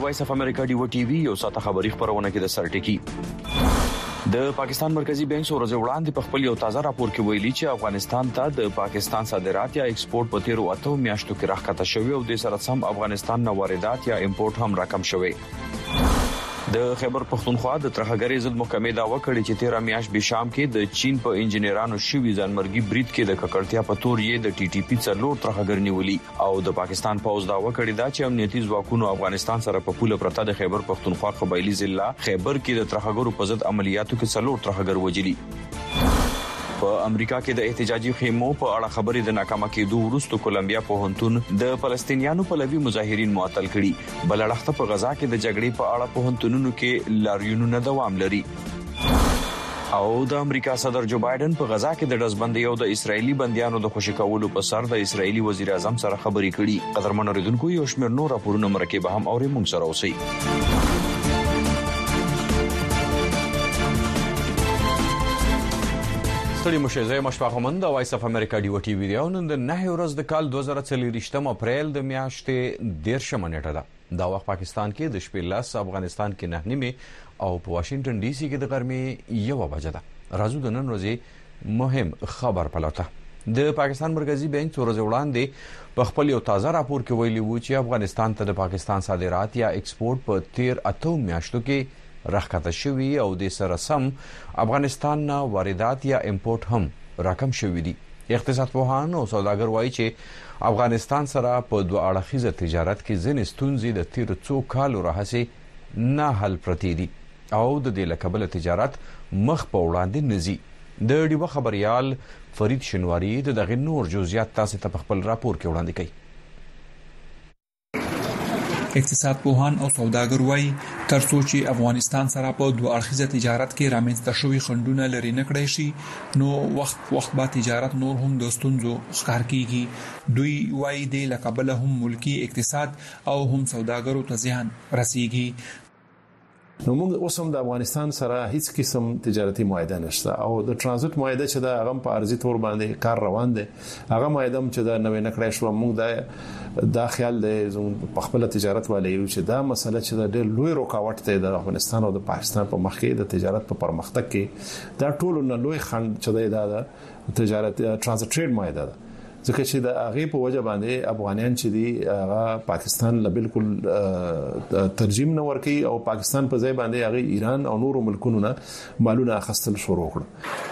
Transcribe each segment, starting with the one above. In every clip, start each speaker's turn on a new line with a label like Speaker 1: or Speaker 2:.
Speaker 1: وایس اف امریکا ډیو ټي وی یو ساته خبري خبرونه کې د سرټکی د پاکستان مرکزی بانک ورځ وړاندې په خپل یو تازه راپور کې ویلي چې افغانستان ته د پاکستان صادرات یا ایکسپورت په تیرو 8 میاشتو کې راکته شوی او د سره سم افغانستان نه واردات یا امپورت هم راکم شوی. د خیبر پختونخوا د ترهګری ضد محکمې دا وکړي چې 13 میاشت به شام کې د چین په انجنیرانو شوی ځانمرګي برید کې د ککړتیا په تور یې د ټي ټي پی څلور ترهګر نیولي او د پاکستان پوز دا وکړي دا چې امنیتي ځواکونو افغانستان سره په پوله پرته د خیبر پختونخوا قبایلی ضلع خیبر کې د ترهګرو په ضد عملیاتو کې څلور ترهګر وجلي. په امریکا کې د احتجاجي خیمو په اړه خبرې د ناکامه کېدو وروسته کولمبیا پوهنتون د فلسطینیانو پلوي مظاهرین معطل کړي. بل اړخته په غزا کې د جګړې په اړه پوهنتونونو کې لاریونونه دوام لري. او د امریکا صدر جو بایدن په غزا کې د دزبندۍ او د اسرایلی بنديانو د خوشی کولو په سر د اسرایلی وزیر اعظم سره خبرې کړي. قدرمن اوریدونکو یو شمېر نور راپورونه مرکه هم اوري مونږ سره اوسئ. ستړي مشه مشفاقمن د وایس اف امریکا ډیو ټي وی نن د 9 ورځ د کال 2023 اپریل د میاشتې 13 نیټه ده. دا وخت پاکستان کې د شپې لاس افغانستان کې 9 او په واشنگټن ډي سي کې د غرمې 1 بجه ده. راځو د نن ورځې مهم خبر پلوته. د پاکستان مرکزی بانک ورځ وړاندې په خپل یو تازه راپور کې ویلي وو چې افغانستان ته د پاکستان صادرات یا ایکسپورت په 13 میاشتو کې راکته شوی او د سره سم افغانستان نه واردات یا امپورت هم راکم شوی دي. اقتصاد پوهان او سوداګر وایي چې افغانستان سره په دوه اړخیزه تجارت کې ځینې ستونزې د تیر څو کالو راهیسې نه حل پرتې دي او د دې لکبل تجارت مخ په وړاندې نزي. د ډیو خبريال فرید شنواری دغه نور جزئیات تاسو ته په خپل راپور کې وړاندې کوي.
Speaker 2: اقتصاد پوهان او سوداګر وایي ترڅو چې افغانستان سره په دوه اړخیزه تجارت کې رامنځته شوی خنډونه لري نه کړی شي نو وخت با تجارت نور هم د ستونزو ښکار کیږي. دوی وایي د لقبله هم ملکی اقتصاد او هم سوداګرو ته زیان رسیږي.
Speaker 3: نو موږ اوس هم د افغانستان سره هیڅ قسم تجارتي معاهده نشته او د ترانزیت معاهده چې د هغه په ارزي تور باندې کار روان دي هغه معاهده چې د نوې نکړې شو موږ دا خیال دی په خپل تجارت والي چې دا مسله چې د لوی رکاوټ دی د افغانستان او د پاکستان په مخ کې د تجارت په پرمختګ کې دا ټول نه لوی خنډ چې د تجارت ترانزیت ټریډ معاهده ده ځکه چې د هغه په وجه باندې افغانان چې دي هغه پاکستان له بالکل ترجمه نه ورکي او پاکستان په ځای باندې هغه ایران او نورو ملکونو نه مالونه اخیستل شروع کړ.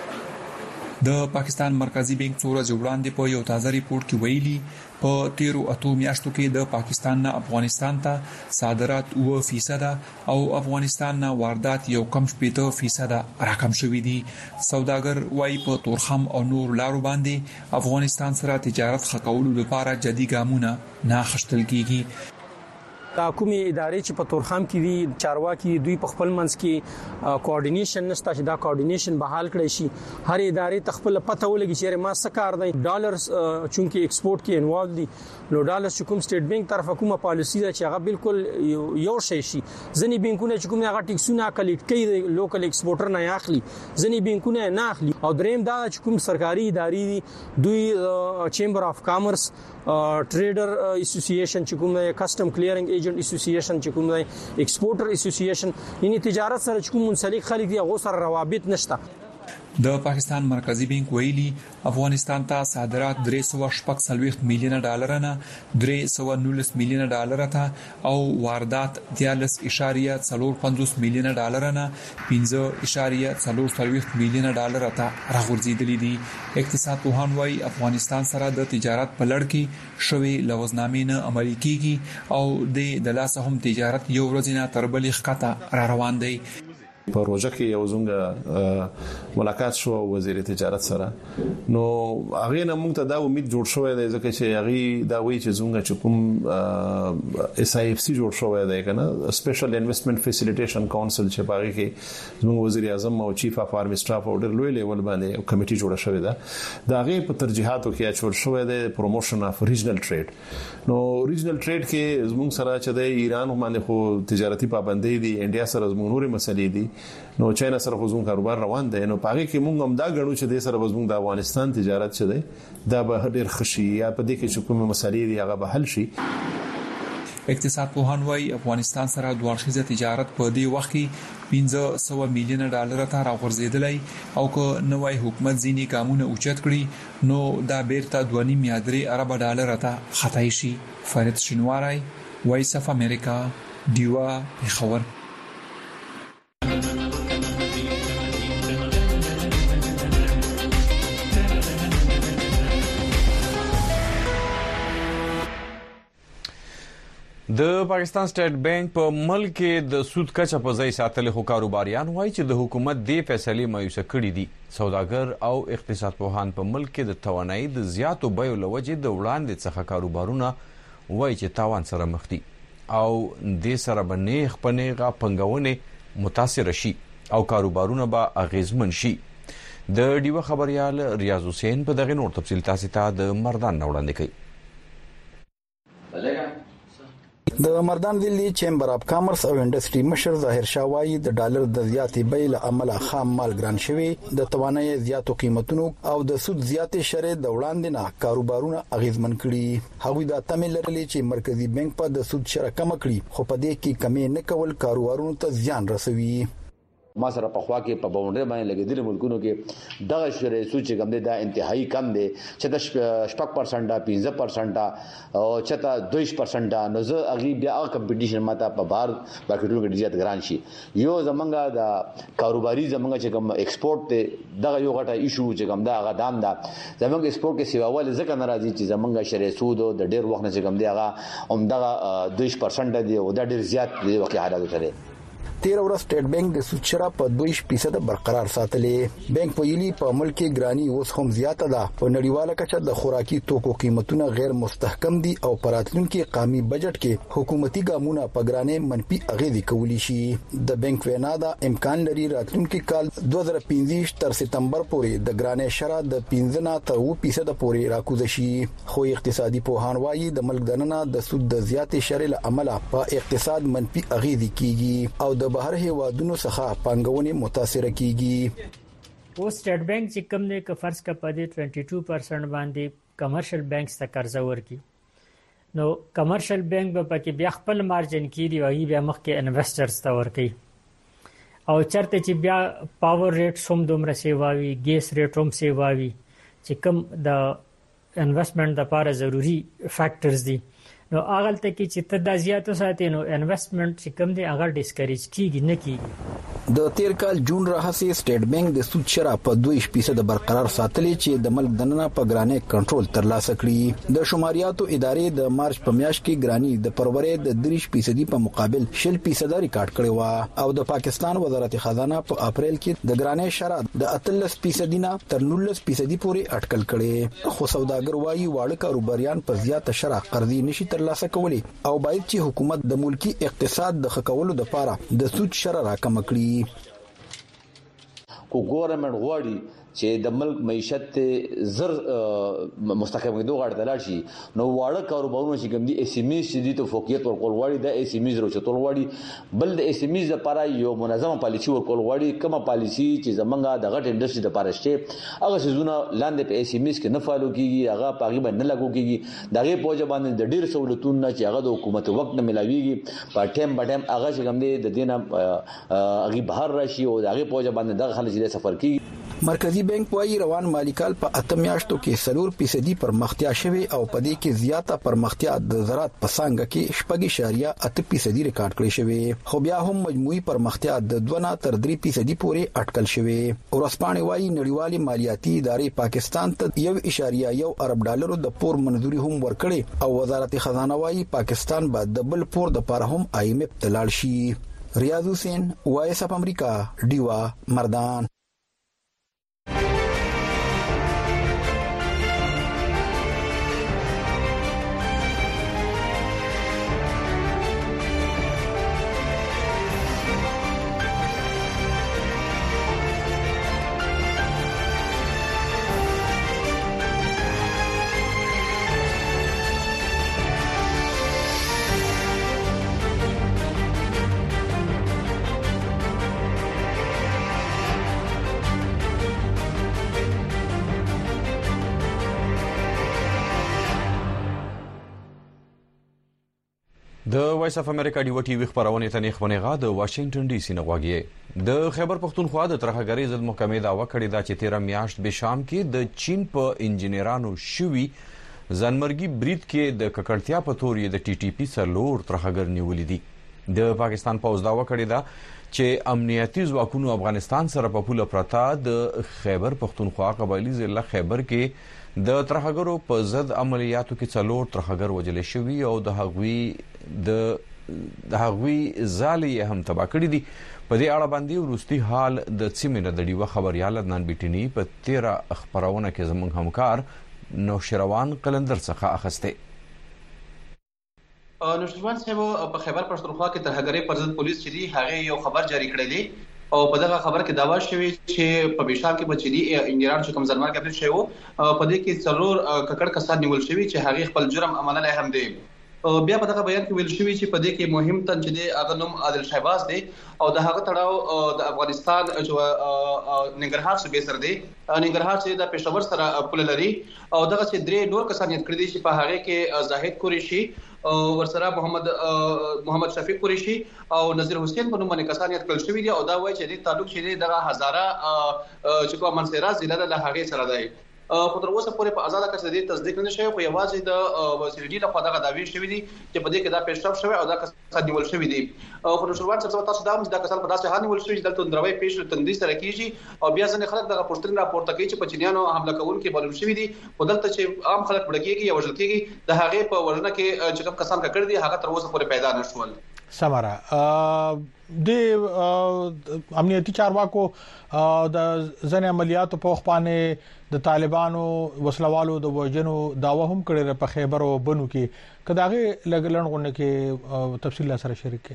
Speaker 2: د پاکستان مرکزی بانک څوره وړاندې په یو تازه ریپورت کې ویلي په 13 میاشتو کې د پاکستان نه افغانستان ته صادرات 9% او افغانستان نه واردات یو کم 8% راکم شوې دي. سوداګر وايي په تورخم او نور لارو باندې افغانستان سره تجارت خکولو لپاره جدي ګامونه نه اخیستل کیږي.
Speaker 4: دا کومي ادارې چې په تورخم کې دي چارواکي دوی په خپل منځ کې کوارډینیشن نشته چې دا کوارډینیشن بحال کړي شي. هر ادارې تخپل پته ولګي چې ما څه کار دی. ډالرز چونکی ایکسپورت کې انوالو دي نو ډالرز چې کوم سټیټ بانک طرف کومه پالیسی ده چې هغه بالکل یو شی شي. ځنی بانکونه چې کوم هغه ټیکسونه کلیکټ کوي لوکل ایکسپورټر نه اخلي ځنی بانکونه نه اخلي. او دریم دا چې کوم سرکاري ادارې دي دوی چیمبر اف کامرس ټریډر اسوسییشن چې کوم کسٹم کلیرینګ ایجنټ اسوسییشن چې کوم ایکسپورټر اسوسییشن یعنی تجارت سره چې کوم منسلک خلک دي هغه سره روابط نشته.
Speaker 2: د پاکستان مرکزی بانک ویلي افغانستان ته صادرات 340 میلیون ډالر نه 319 میلیون ډالر ته او واردات 13.45 میلیون ډالر نه 15.43 میلیون ډالر ته راغورځېدلې دي. اقتصاد پوهان وايي افغانستان سره د تجارت په لړ کې شوی لوزنامې نه عملي کیږي او د لاسه هم تجارت یو ورځ نه تر بلې ښکته را روان دی.
Speaker 3: په روزه کې یو زنګ ملاقات شو وزیر تجارت سره نو هغه نه موږ ته دا امید جوړ شوې ده ځکه چې هغه دا وایي چې زنګ چې کوم اس آی اف سی جوړ شوې ده کنه سپیشل انویسټمنٹ فیسیلیټیشن کونسل چې پاره کې زموږ وزیر اعظم او چیف اف آرمی سټاف او ډېر لوی لیول باندې کمیټي جوړه شوې ده. دا هغه په ترجیحاتو کې اچول شوې ده پروموشن اف ریجنل ټریډ. نو ریجنل ټریډ کې زموږ سره چې د ایران باندې خو تجارتي پابندۍ دي انډیا سره زموږ نوري مسلې دي نو چاینا سره خو زموږ کاروبار روان دی نو پاره کې موږ هم دا غړو چې د سره زموږ د افغانستان تجارت چې دی دا به ډېر خشي یا په دې کې چې کومه مسالې دي هغه به حل شي.
Speaker 2: اقتصاد پوهان وايي افغانستان سره دوه اړخیزه تجارت په دې وخت کې $1500 میلیون ته راغورځېدلی او که نوای حکومت ځینې ګامونه اوچت کړي نو دا بیرته $2.3 ارب ته خطای شي. فرید شینواری، وایس اف امریکا، ډیوا، پېښور.
Speaker 1: د پاکستان سټیټ بانک په ملک کې د سود کچه په ځای ساتل خو کاروباریان وایي چې د حکومت د فیصلې مایوسه کړې دي. سوداګر او اقتصاد پوهان په ملک کې د توانایي د زیاتو بیو لوجې د وړاندې څخه کاروبارونه وایي چې تاوان سره مخ دي او د سره باندې خپنېغه پنګونه متاثر شي او کاروبارونه به اغیزمن شي. د ډیو خبريال ریاض حسین په دغه نور تفصیل تاسو ته د مردان وړاندې کوي.
Speaker 5: د مردان ویلي چیمبر اف کامرس او انډستری مشر ظاهر شاه وايي د ډالر د زیاتې بیې له امله خام مال ګران شوی، د توانایي زیاتو قیمتونو او د سود زیاتې شرې د وړاندې نه کاروبارونه اغیزمن کړي. هغوی دا تمه لرلې چې مرکزی بانک په د سود شره کم کړي، خو په دې کې کمی نه کول کاروبارونو ته زیان رسوي.
Speaker 6: ما سره په خوا کې په باونډري باندې لګیدل ملکونو کې دغه شری سوچ کم دی، دا انتهایی کم دی چې د 6% 15% او چته 2% نو زه اغي بیا کمپټیشن ماته په بار باکټونو کې زیات ګران شي. یو زمونږه د کاروباري زمونږه چې کوم ایکسپورت ته دغه یو غټه ایشو چې کوم دا غا دام دا زمونږ ایکسپورت کې سیواول ځکه ناراضي چې زمونږه شری سود د ډیر وخت نه چې کوم دی هغه دغه 2% دی او دا ډیر زیات دی وکه حالات سره.
Speaker 5: 13 ورځ سټیټ بانک د سود شرح په 2% برقرار ساتلې. بانک ویلي په ملک کې ګرانی اوس هم زیاته ده. په نړیواله کچه د خوراکي توکو قیمتونه غیر مستحکم دي او پراتلونکو قومي بجټ کې حکومتي ګامونه په ګرانې منفي اغیزې کولی شي. د بانک وینا دا امکان لري راتلونکي کال 2015 تر سپتمبر پورې د ګرانې شرح د 15 تر 20% پورې راکوز شي. خو اقتصادي پوهان وايي د ملک دننه د سود د زیاتې شرې له امله په اقتصاد منفي اغیزې کیږي او د بهر هیوادونو څخه پانګونه متاثر کیږي.
Speaker 7: او سټیټ بانک چې کوم نه ک فرض کا پدې 22% باندې کمرشل بانکس ته قرض ورکي، نو کمرشل بانک به پکې بیا خپل مارجن کیږي او بیا مخکې انویسټرز ته ورکي او چرته چې بیا پاور ریټ سوم دومره سیواوي، ګیس ریټ هم سیواوي چې کوم د انویسټمنٹ لپاره ضروری فیکٹرز دي، نو هغه ته کې چې ته د زیاتو ساتي نو انویسټمنٹ چې کوم دی هغه ډیسکریج کیږي نه کیږي.
Speaker 5: د تیر کال جون راهسي سټیټ بانک د سود شرح په 2% برقرار ساتلې چې د ملک دننه په ګرانې کنټرول ترلاسه کړي. د شماریاتو ادارې د مارچ په میاشت کې ګرانی د فروری د 3% په مقابل 0% ریکارډ کړی و او د پاکستان وزارت خزانه په اپریل کې د ګرانې شرح د 18% نه تر 19% پورې اټکل کړي. خو سوداګر وايي واړه کاروباریان په زیاته شرح قرضې نشي ترلاسه کولی او باید چې حکومت د ملکی اقتصاد د ښه کولو لپاره د سود شرح راکم کړي.
Speaker 6: کو ګورنمنت غواړي چې د ملک معیشت زر مستحکم کېدو غواړي دلار شي، نو واړه کاروبارونه چې کوم دي اس ام ایز دي ته فوقیت ورکول غواړي، د اس ام ایز روچتول غواړي، بل د اس ام ایز لپاره یو منظمه پالیسي ورکول غواړي. کومه پالیسي چې زمونږه د غټ انډستری لپاره شته هغه سيزونه لاندې په اس ام ایز کې نه فالو کیږي، هغه پاغي باندې نه لاګو کیږي. دغه پوجا باندې د ډیر سہولتونو چې هغه د حکومت وخت نه ملاويږي په ټیم باندې هغه چې کوم دي د دینه هغه بهر راشي او هغه پوجا باندې دغه خلک چې سفر کوي.
Speaker 5: مرکزی بانک وايي روان مالی کال په 8 میاشتو کې 4% پرمختیا شوه او په دې کې زیاته پرمختیا د زراعت په څنګه کې 8% ریکارډ کړی شوی، خو بیا هم مجموعي پرمختیا د 2 تر 3% پورې اټکل شوی. ورسپانې وايي نړیوالې مالیاتي ادارې پاکستان ته $1.1 ارب د پور منځوري هم ورکړي او وزارت خزانه وايي پاکستان به د بل پور د لپاره هم IMF ته لاړ شي. ریاض حسین، وایس اف امریکا، ډیوا، مردان.
Speaker 1: د وایس اف امریکا دی وټي وی خبرونه ته نخونه غا د واشنگټن ډي سي نغواږي د خیبر پختونخوا د ترهګری ضد محکمې دا وکړی دا چې 13 میاشت به شام کې د چین په انجنیرانو شوی ځانمرګي برید کې د ککړتیا په تورې د ټي ټي پی سرلور ترهګر نیولې دي د پاکستان پوز دا وکړی دا چې امنیتي ځواکونو افغانستان سره په پوله پرتا د خیبر پختونخوا قبایلی ضلع خیبر کې د ترهګرو په ضد عملیاتو کې څلور ترهګر وجل شوی او د هغوی زالي هم تبا کړی دي په دې اړه باندې ورستي حال د سیمینه د ډیو خبريال عدنان بیٹنی په 13 خبرونه کې زموږ همکار نوشروان قلندر څخه اخسته
Speaker 8: نوشروان صاحب په خیبر پښتونخوا کې ترهګری پر ضد پولیس چې دی هغه یو خبر جاری کړی دی او په دغه خبر کې داوا شوی چې په بشار کې بچی انجنیران چې کوم ځنمار کې شوی په دې کې څلور ککړ کسان نیول شوی چې هغه خپل جرم عمله هم دی بیا په دغه بیان کې ویل شوی چې په دې کې مهم تن چې دی هغه نوم عادل شهباز دی او د هغه تړاو د افغانستان چې ننګرهار صوبې سره دی ننګرهار چې د پېښور سره پوله لري او دغه چې درې نور کسان یې کړی دي چې په هغه کې زاهد قریشي او ورسره محمد شفیق قریشي او نذیر حسین په نوم باندې کسان یې کړل شوی دي او دا وایي چې د تعلق چې دغه هزاره چې کوم منصيرات ضلع له هغه سره دی خو تر اوسه پورې په آزاد کس د تصدیق نه شوی په یوازې د وسیلې له خوا دغه داوی شوی دي چې په دې کې دا پیشرفت شوی او دا کسان نیول شوی دي خو نشوان څه تاسو دا موږ دا کسان په داسې حال نیول شوی چې دلته دروي پیښ تندې سره کیږي او بیا ځنه خلک دغه پوسټرینګ راپورته کوي چې په چینیانو حمله کوونکي بلل شوی دي په دلته چې عام خلک بړکیږي او وژل کیږي د هغه په ورنه کې چې کوم کسان کړی دي هغه تر اوسه پورې پیدا نشول
Speaker 9: سمره د امنیتي چارواکو د ځنې عملیاتو په خپانه د طالبانو وسلوالو د وژنو داوا هم کړی په خیبر او بنو کې کداغه لګلن غونډه کې تفصیل سره شریک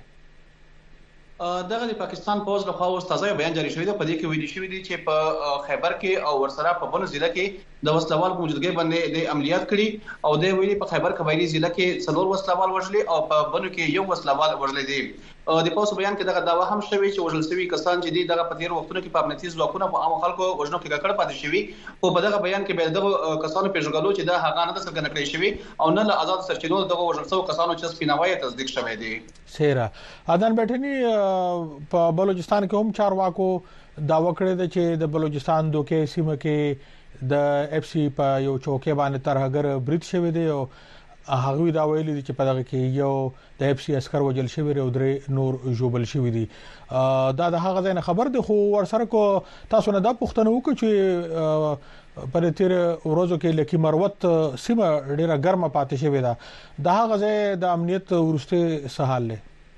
Speaker 9: کړي
Speaker 8: دغه د پاکستان پوز له خوا استادای بیان جاری شوی دی په دې کې ویل شوی دی چې په خیبر کې او ورسره په بنو ضلع کې د وسلوال موجودګي باندې د عملیات کړي او د ویلي په خیبر قبایلی ضلع کې څلور وسلوال وژلي او په بنو کې یو وسلوال وژل دي د پوز بیان کې دغه داوا هم شوی چې وژل شوی کسان چې دي دغه په تیر وختونو کې په امنیتي ځواکونو په عام خلکو وژنو کې کړه پاتې شوی او په دغه بیان کې به دغه کسانو پیژګلو چې د هغه نه د څرګند کړی شوی او نه له آزاد سرچینو دغه وژل شوی کسانو چې سپیناوي تصدیق شوی دی
Speaker 9: سیره اذان بیٹنی په بلوچستان کې هم چارواکو داوا کړی دی چې د بلوچستان دوکه سیمه کې د اف سی په یو چوکې باندې ترهګر برید شوی دی او هغه دا ویلي دي چې په دغه کې یو د اف سی عسكر وجل شوی او درې نور جوبل شوی دي دا د هغه ځای خبر دی خو ورسره کو تاسو نه دا پوښتنه وکړو چې پر تیر ورځو کې لکی مروت سیمه ډیره ګرمه پاتې شوی ده د هغه ځای د امنیت ورسته سهال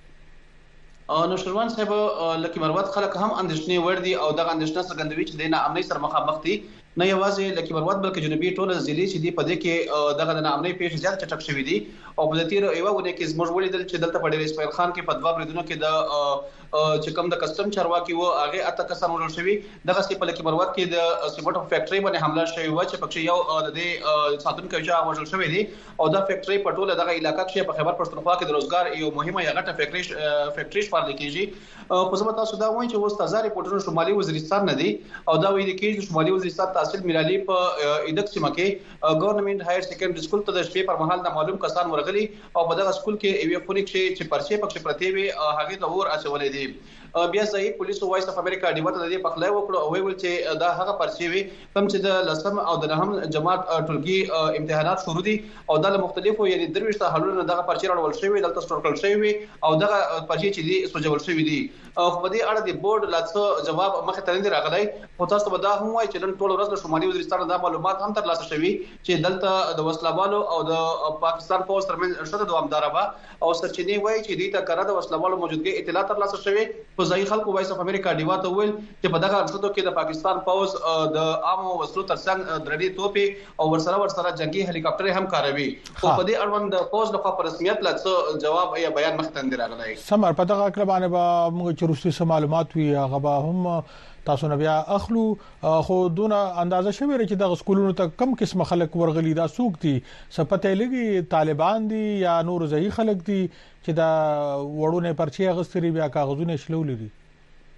Speaker 9: له
Speaker 8: نوشروان صاحب لکی مروت خلک هم اندېښنې ور دي او دغه اندېښنه څرګندوي چې د ناامنۍ سره مخامخ دي نه یوازې لکی مروت بلکې جنوبي ټوله ضلع چې دی په دې کې دغه د ناامنۍ پیښې زیات چټک شوې دي او په تیر یو ونه کې زموږ ولیدل چې دلته په ډېر اسماعیل خان کې په دوا بریدونو کې د چې کوم د کسٹم چارواکي وو هغه اته کسان ورول شوی دغه په لکی مروت کې د سیمنټ فیکټري باندې حمله شوی و چې پکې یو د ساتونکو چې وژل شوی دی او دا فیکټري په ټوله دغه علاقې کې په خیبر پښتونخوا کې د روزګار یو مهمه یغټه فیکټري شپارل کیږي په سمه تاسو دا وایي چې وستازاري پټونو شمالي وزیرستان نه دی او دا وایي چې شمالي وزیرستان تحصیل میرالي په ایدک سیمه کې ګورنمنت هایر سیکنډري سکول ته د شپې پر مهال د معلوم کسان ورغلي او په دغه سکول کې یو فونیک چې پرچې پکې پرتی وي هغه د اور اچولې دي بیا ځای پولیسو وایس اف امریکا دیوته د دې پخلای وکړو او ویل چې دا هغه پرچې وي کوم چې د لسم او د نهم جماعت ټولګي امتحانات شروع دي او د مختلفو یعنی درويشته حلونه دغه پرچې راول شوی دلته سٹور کول شوی او دغه پرچې چې دي سوجول شوی دي او په دې اړه د بورډ لاڅ جواب مخه ترند راغلی او تاسو به دا هم وایي چې نن ټول ورځ د شمالي وزیرستان د معلومات هم ترلاسه شوي چې دلته د وسلوالو او د پاکستان فوج ترمنځ شته دوامداره به او سرچینې وایي چې دې ته کړه د وسلوالو موجودګي اطلاع ترلاسه شوي په ځای خلکو وایس اف امریکا دیواته ویل چې په دغه شتو کې د پاکستان فوج د عامو وسلو ترڅنګ درې توپي او ورسره جنگي هلیکاپټر هم کاروي خو په دې اړوند د فوج لخوا په رسمیت لاڅ جواب یا بیان مختند راغلی
Speaker 9: سمر په دغه کلبانه به موږ چروستي معلومات وی هغه به هم تاسو نه بیا اخلو خو دونه اندازه شوی چې د سکولونو ته کم قسم خلک ورغلي دا سوق دي سپته لګي طالبان دي یا نور ځای خلک دي چې دا وړونه پرچی غستري بیا کاغذونه شلول دي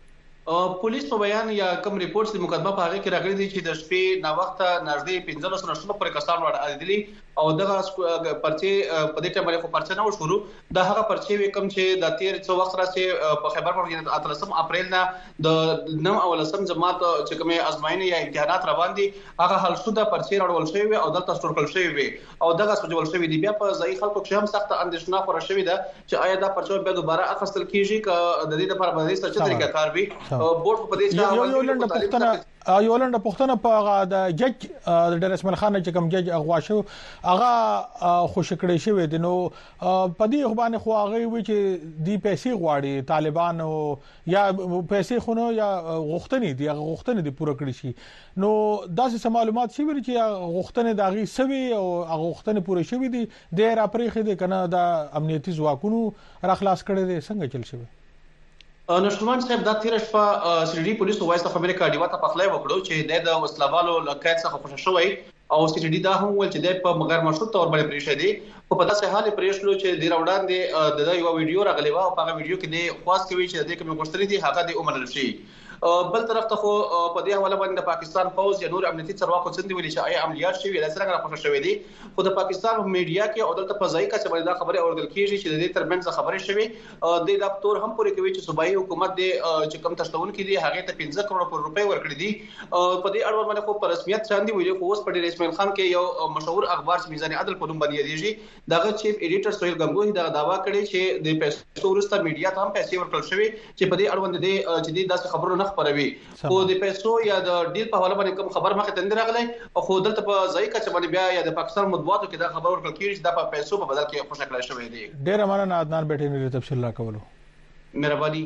Speaker 8: پولیس په بیان یا کوم ریپورت د مقدمه په هغه کې راغلي دي چې د شپې نا وخت نږدې 15 نشو پر کسان وړ عادلي او دغه پرچې په دې ټیم باندې خو پرچې نه وشورو د هغه پرچې وکم چې د 13 وخت راځي په خیبر پښتونخوا 13 اپریل نه د 9 اولسم جماعت چې کومه ازمایښت یا امتحانات روان دي هغه حل شو د پرچې راول شوی او دلته سٹور کول شوی او دغه سوجول شوی دی بیا په ځای خلکو کې هم سخت اندېښنه خور شوی ده چې آیا دا پرچې بیا دوباره اخستل کیږي ک د دې لپاره باندې څه طریقه کار وي بورډ په دې ځای
Speaker 9: یو لنډه پوښتنه په د جج د ډیر اسماعیل خان چې کوم جج اغوا شو هغه خوش کړی شوی دی نو په دې باندې خو هغه وی چې دی پیسې غواړي طالبان یا پیسې خونو یا غوښتنې دی هغه غوښتنې دی پوره کړی شي نو داسې معلومات شي چې غوښتنې داغي سوي او هغه غوښتنې پوره شوی دی د راپریخي دی کنه د امنیتي ځواکونو را خلاص کړي دي څنګه چل شوی
Speaker 8: نشمان صاحب د تیر شپه سړي پولیس وایس اف امریکا دیوا ته پخلای وکړو چې د وسلوالو لکایت څخه خوشی شوی او سټډي دا هم ول چې د په غیر مشروط تور باندې پریښه دي په داسې حال پریښلو چې د راوړاندې د یو ویډیو راغلی و او په ویډیو کې د خاص کوي چې د کوم غوښتنې دي هغه د عمر شي بل طرف ته خو په دې حواله باندې د پاکستان فوج یا نور امنیتي چارواکو څنګه ویلي چې آیا عملیات شوی د سره راپورته شوې دي خو د پاکستان میډیا کې او دلته په ځای کې چې دا خبره اوریدل کیږي چې د دې ترمنځ خبرې شوې د دفتر هم پورې کوي چې صوبایي حکومت د چې کم تشتون کې دي هغه ته 15 کروڑ روپۍ ورکړي دي په دې اړه باندې خو په رسمیت چاندي ویلي خو اوس په ډیر اسماعیل خان کې یو مشهور اخبار چې میزان عدل په نوم باندې دیږي دغه چیف ایډیټر سہیل غنگوهی دا دعوا کړی چې د پیسو ورسته میډیا ته هم پیسې ورکړل شوې چې په دې اړه باندې چې داسې خبرونه نه خبروي خو د پیسو یا د ډیل په حواله باندې کوم خبر مخه تند راغلی او خو دلته په ځای کې باندې بیا یا د پاکستان مطبوعاتو کې دا خبر ورکړل کیږي چې دا په پیسو په بدل کې خوشا کړی شوی دی
Speaker 9: ډیر مننه عدنان بیٹه نه تفصیل لا کولو
Speaker 8: مهرباني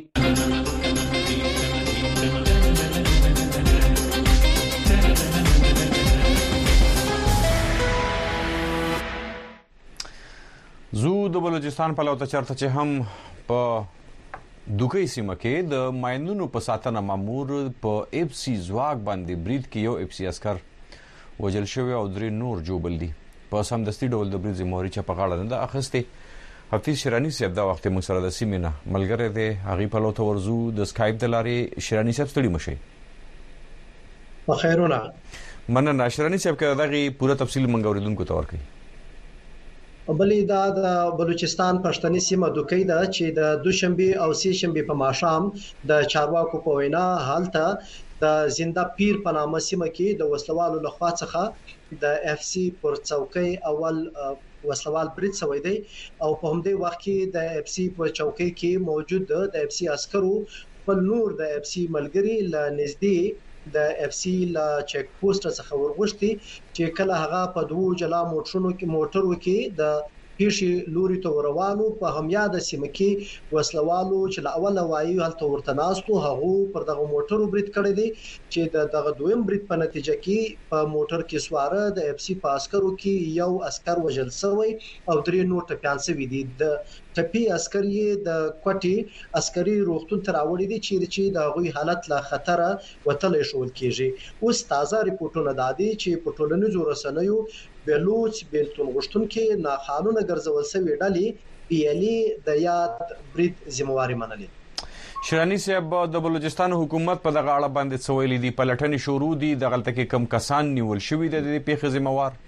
Speaker 1: زو د بلوچستان په لوته چرته چې هم په دوکې سیمه کې د ماینونو په ساتنه مامور په اف سی زواګ باندې برید کې یو اف سی عسكر وجل شوی او درې نور جوبل دي په سمدستي ډول د برید ذمہواری چې په غاړه نه اخستې حفیظ شیرانی صاحب دا وخت مو سره د سیمینه ملګری دی هغه په لوته ورزو د سکایپ د لارې شیرانی صاحب ستړي مشي
Speaker 10: په خیرونه
Speaker 1: مننه شیرانی صاحب کې دغه پوره تفصیل منګوریدونکو تور کوي
Speaker 10: بلې دا د بلوچستان پښتني سیمه دوکې دا چې د دوشنبه او سه شنبه په ماښام د چارواکو په وینا حالت د زنده پیر په نامه سیمه کې د وسلوالو لخوا څخه د اف سی پر چوکۍ اول وسلوال برید شوی دی او په همدې وخت کې د اف سی په چوکۍ کې موجود د اف سی عسکرو په نور د اف سی ملګری ل نږدې د اف سی لا چیک پوسټ څخه ورغشتي چې کله هغه په دوه جلا موټرو کې د پیشي لوري ته روانو په همیا د سیمه کې وسلوالو چې له اوله وایي هلته ورته ناستو هغه پر دغه موټرو برید کړی دی چې دغه دویم برید په نتیجه کې په موټر کې سواره د اف سی په عسکرو کې یو عسكر وژل شوی او درې نور ټپيان شوی دي د ټپي عسكر یې د کوټي عسکري روغتون تر اوري دي چې د غوي حالت لا خطر وتلې شول کیږي اوس تازه ریپورتونه دادي چې په ټولنیزو رسنیو بلوچ بیلتون غشتونکو نه قانون ګرځول شوی ډلې پیالي د یاد برید ذمہواری منلې
Speaker 1: شیرانی صاحب د بلوچستان حکومت په دغه اړه باندې څویلې دي پلټنې شروع دي د غلطه کې کم کسان نیول شوی د دې پیښې ذمہوار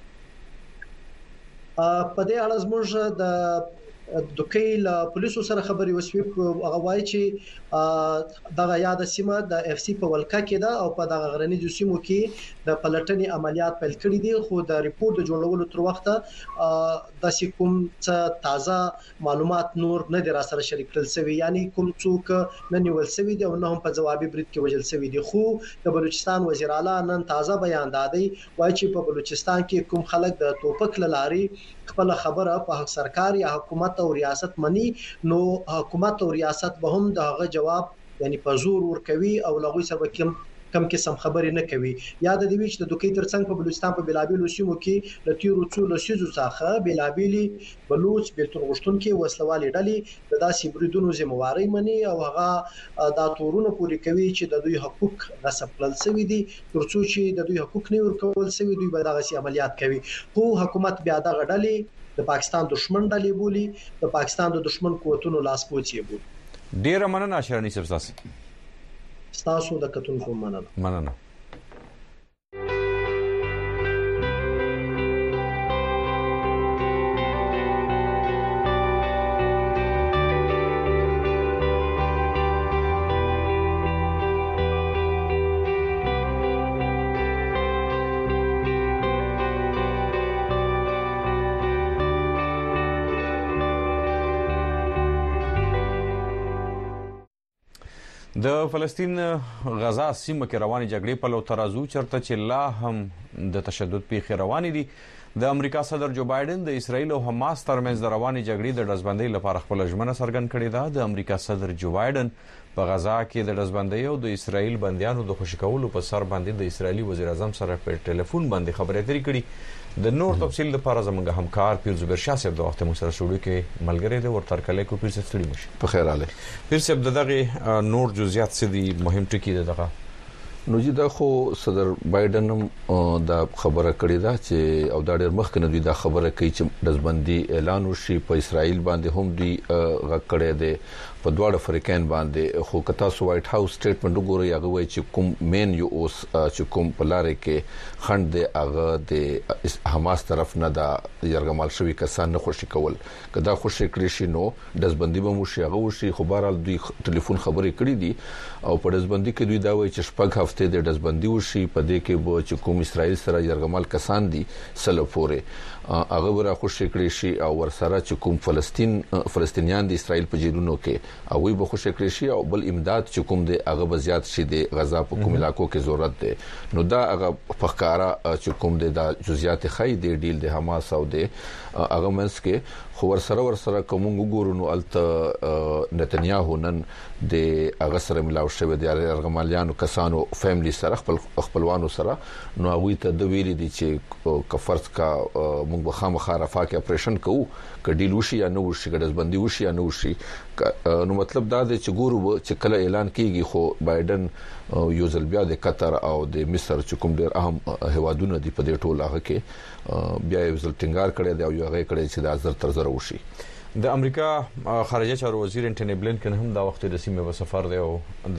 Speaker 10: په دې اړه زموږ د دوکې له پولیسو سره خبري وسوي هغه وایي چې دغه یاد سیمه د اف سی په ولکه کې ده او په دغه غرنیزو سیمو کې د پلټنې عملیات پیل کړي دي خو د ریپورت د جوړولو تر وخته د کوم څه تازه معلومات نور نه دي را سره شریک کړل شوی یعنی کوم څوک نه نیول شوی دي او نه هم په جوابي برید کې وژل شوی دي خو د بلوچستان وزیر اعلی نن تازه بیان دادی وایي چې په بلوچستان کې کوم خلک د توپک لاري خپل خبره په سرکار یا حکومت او ریاست منی نو حکومت او ریاست به هم دغه جواب یعنی په زور ور کوي او لغوي سره کم قسم خبرې نه کوي یاد دی چې د دوکې ترڅنګ په بلوچستان په بلابل سیمو کې د تیرو څو لسیزو څخه بلابلی بلوچ بیلتون غشتونکو وسلوالې ډلې د داسې بریدونو ذمہواری مني او هغه د تورونو پوری کوي چې د دوی حقوق غصب کړل شوی دي ترڅو چې د دوی حقوق نه ورکول شوی دوی به دغه عملیات کوي خو حکومت بیا د غډلې د پاکستان دشمن ډلې بولی د پاکستان د دشمن قوتونو لاس پوڅي بولی
Speaker 1: ډیر مننه شرانی صاحب
Speaker 10: ستاسو د کتونکو مننه.
Speaker 1: د فلسطین غزا سیمه کې رواني جګړې په لور ترازو چرته چې لا هم د تشدد پیښې روانې دي. د امریکا صدر جو بایدن د اسرایل او حماس ترمنځ د رواني جګړې د ډزبندۍ لپاره خپل ژمنه څرګند کړې ده. د امریکا صدر جو بایدن په غزا کې د ډزبندۍ او د اسرایل بنديانو د خوشی کولو په سر باندې د اسرایلی وزیر اعظم سره په ټلیفون باندې خبرې اترې کړې. د نور تفصیل لپاره زموږ همکار پیر زبیر شاه صاحب د وخت مو سره شروع کې ملګری دی ورته کله کو پیر صاحب ستړي مشه.
Speaker 3: په خیر اله
Speaker 1: پیر صاحب دغه نور جزئیات څه دي مهم ټکی دغه
Speaker 11: نو چې دا خو صدر بایدن دا خبره کړې ده چې او دا ډېر مخکې نه دوی دا خبره کوي چې دزبندي اعلان وشي په اسرائیل باندې هم دوی غږ کړی دی په دواړه فریقین باندې. خو کتا سو وایټ هاوس سټیټمنټ وګورئ هغه وایي چې کوم مین یو اوس چې کوم په لارې کې خند دی هغه د حماس طرف نه دا یرغمال شوی کسان نه خوشی کول. کدا خوشی کړی شي نو دزبندي به مو شي هغه وشي. خو بهرحال دوی ټلیفون خبرې کړې دي او په دزبندي کې دوی دا وایي چې شپږ هفته د دزبندي وشي په دې کې به چې کوم اسرائیل سره یرغمال کسان دي سلو پورې هغه ورا خوشی کړی شي او ورسره چې کوم فلسطینیان د اسرائیل په جیلونو کې او به خوشی کړی شي او بل امداد چې کوم دی هغه به زیات شي د غزا په کوم علاقو کې ضرورت دی. نو دا هغه فقاره چې کوم دی د جزئیات خای دی ډیل د حماس او د هغه منس کې خو ورسره کوم وګورو نو الته نتنیاهو نن د هغه سره ملاو شوی دی یرغمالیانو کسانو فیملی سره خپلوانو سره نو هغه ته د ویلي دي چې کفرت کا موږ به خامخا رفاه کې اپریشن کوو کډیل وشي یا نه وشي ګډزبندي وشي یا نه وشي. نو مطلب دا دی چې ګورو چې کله اعلان کیږي خو بایدن یو ځل بیا د قطر او د مصر چې کوم ډېر اهم هوادونه دي په دې ټول هغه کې بیا یو ځل ټینګار کړی دی او یو هغه کړی چې د زر تر زر وشي.
Speaker 1: د امریکا خارجه چارو وزیر انټونی بلینکن هم دا وخت د سیمې په سفر دی او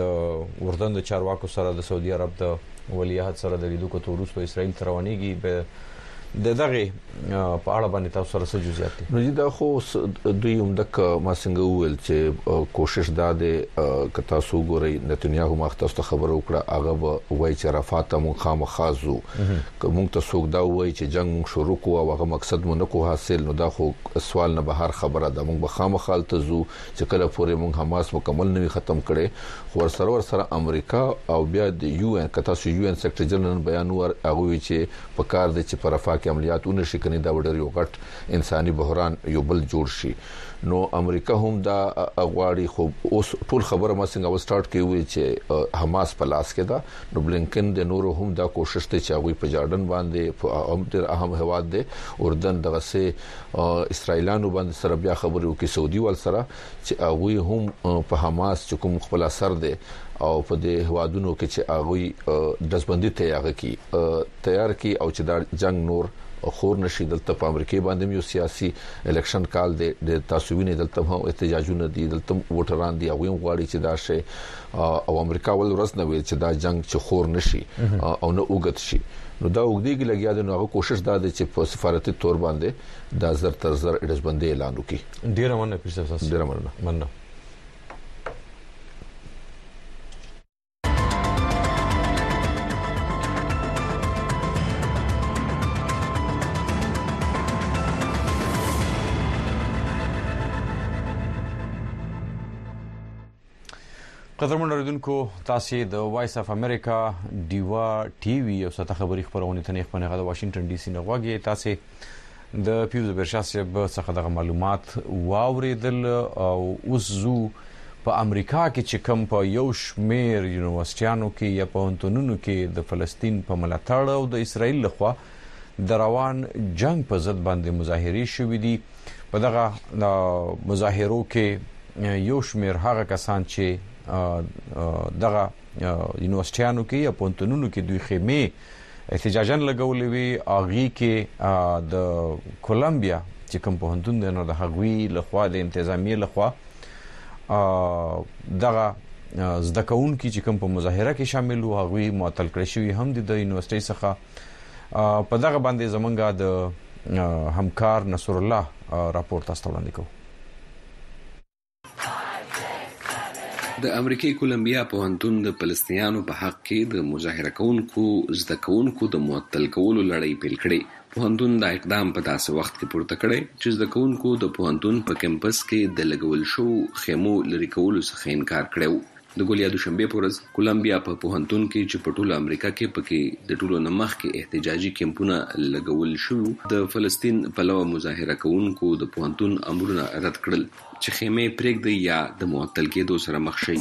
Speaker 1: د اردن د چارواکو سره د سعودي عرب د ولیعهد سره د لیدو کوتو روس په اسرائیل تروانېږي به د دغه په اړه باندې تاسو سره څه جزئیات دي؟
Speaker 11: نو دا خو دوی هم د ما څنګه ویل چې کوشش دا ده ک تاسو ګورئ نتنیاهو مختص خبر وکړه هغه وایي چې رفات مون خامخازو کوم ته څوک دا وایي چې جنگ شروع کو او هغه مقصد مونږ کو حاصل نو دا خو سوال نه بهر خبره ده مونږ به خامخال ته زو چې کله پورې مونږ حماس مکمل نه ختم کړي. خو ورسره امریکا او بیا د یو ان ک تاسو یو ان سیکریټری جنرال بیان ور هغه چې په کار دي چې پر رفاه کې عملیاتونه شي کني دا وړر یو غټ انساني بحران یو بل جوړ شي. نو امریکا هم دا غواړي خو اوس ټول خبره ما څنګه وسټارټ کوي چې حماس په لاس کې دا نو بلینکن د نورو هم دا کوشش ته چې هغه په جاردن باندې په ډېر اهم هواد دي اردن دغه سه اسرایلانو باندې سره بیا خبرو کې سعودي ول سره چې هغه هم په حماس چې کوم خپل اثر دي او په دې هوادونو کې چې هغه دزبندي تیار کی او چې دا جنگ نور خور نشي دلته په امریکا باندې یو سیاسي الیکشن کال د تاسوینه دلته هم احتجاجونه دي دلته ووټران دي او غواړي چې دا شي او امریکا ول ورځ نه ویل چې دا جنگ چې خور نشي او نه اوګت شي. نو دا وګړي لګیا دي نو هغه کوشش دا دي چې په سفارتي تور باندې دا زر تر زر دزبندي اعلان وکړي.
Speaker 1: ډیر مننه پیر صاحب
Speaker 11: ډیر مننه.
Speaker 1: قدرمن اوریدونکو تاسو د وایس اف امریکا دیوا ټي وي او ستا خبري خبرونه ته نه خپنه غو واشنگټن ډي سي نه غواګي تاسو د پیوز برشاسه به څخه د معلومات واوریدل او اوس زو په امریکا کې چې کوم په یو شمیر یونیورسيټانو کې یا په انټونونو کې د فلسطین په ملاتړ او د اسرایل لخوا د روان جنگ په ضد باندې مظاهرې شوې دي. په دغه مظاهرو کې یو شمیر هغه کسان چې دغه یونیورسيټانو کې یا پونتونونو کې دوی خیمه احتجاجن لګولې وی اغي کې د کولمبیا چې کوم پونتون د هغوی لخوا د انتظامیه لخوا دغه زده کوونکي چې کوم په مظاهره کې شامل وو هغه معطل کړی شوی هم د یونیورسيټي څخه په دغه باندې زمونږه د همکار نصر الله راپور تاسو وړاندې کوو.
Speaker 12: د امریکای کولمبیا پوهنتون د فلسطینیانو په حق کې د مظاهره کوونکو زده کوونکو د معطل کولو لړۍ پیل کړې. پوهنتون دا اقدام په داسې وخت کې پورته کړی چې زده کوونکو د پوهنتون په کمپس کې د لګول شو خیمو لري کولو څخه انکار کړو. د ګولیا دوشنبه په ورځ کولمبیا په پوهنتون کې چې په ټوله امریکا کې پکې د ټولو نمخ کې احتجاجي کمپونه لګول شو د فلسطین په لور مظاهره کوونکو د پوهنتون امرونه رد کړل چې خیمه پرېږدي یا د معطل کېدو سره مخ شي.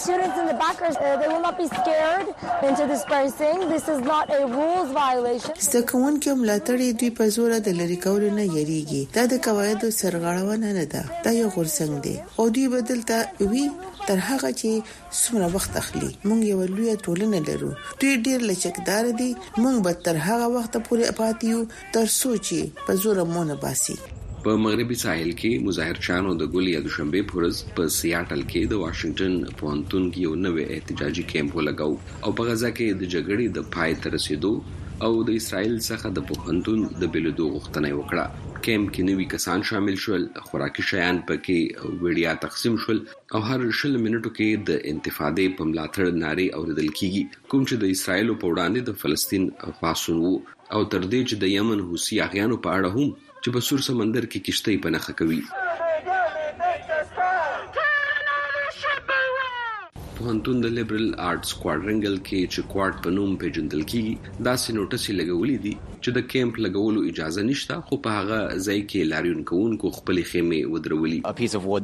Speaker 13: زده کوونکي ملاتړي دوی په زور د لری کولو نه یریږي. دا د قواعدو سرغړونه نه ده، دا یو غورځنګ دی او دوی بدلته وی تر هغه چې څومره وخت اخلي. موږ یو لوی ټولنه لرو، دوی ډیر لچکدار دي. موږ به تر هغه وخت پورې پاتیو تر څو چې په زور مونږ باسي.
Speaker 12: په مغربي ساحل کې مظاهرچیانو د ګولیا دوشنبه په ورځ په سیاټل کې د واشنگټن پوهنتون کې یو نوې احتجاجي کیمپ ولګاو او په غزا کې د جګړې د پای ته رسیدو او د اسرائیل څخه د پوهنتون د بلدو غوښتنه وکړه. کیمپ کې نوي کسان شامل شول، خوراکي شیان پکې ویډیا تقسیم شول او هر 20 منټو کې د انتفاضې په ملاتړ نارې اوریدل کیږي، کوم چې د اسرائیل په وړاندې د فلسطین پاسون وو او تر دې چې د یمن حوثي اغیانو په اړه هم چې په سور سمندر کې کشتۍ په نخښه کوي. پوهنتون د لیبرل آرټس کوادرنګل کې چې کوارټ په نوم پیژندل کیږي داسې نوټسې لګولې دي چې د کیمپ لګولو اجازه نشته، خو په هغه ځای کې لاریون کوونکو خپل خیمه ودرولي.
Speaker 14: د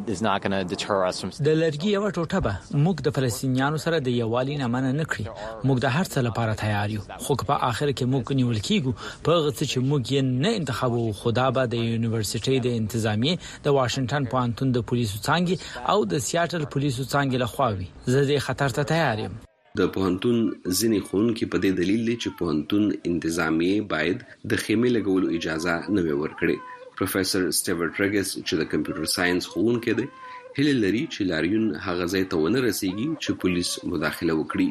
Speaker 14: لرګي یو ټوټه به موږ د فلسطینیانو سره د یووالي نه منع نه کړی. موږ د هر څه لپاره تیار یو، خو په آخر کې موږ نیول کیږو په هغه څه چې موږ یې نه انتخابو. خدا به د یونیورسيټي د انتظامیه د واشنگټن پوهنتون د پولیسو څانګې او د سیاټل پولیسو څانګې لخوا وي. زه د خطر ته تیار یم.
Speaker 12: د پوهنتون ځینې ښوونکي په دې دلیل دي چې پوهنتون انتظامیه باید د خیمې لګولو اجازه نه ورکړي. پروفیسور سټیورټ رګس چې د کمپیوټر ساينس ښوونکی دی هیله لري چې لاریون هغه ځای ته ونه رسیږي چې پولیس مداخله وکړي.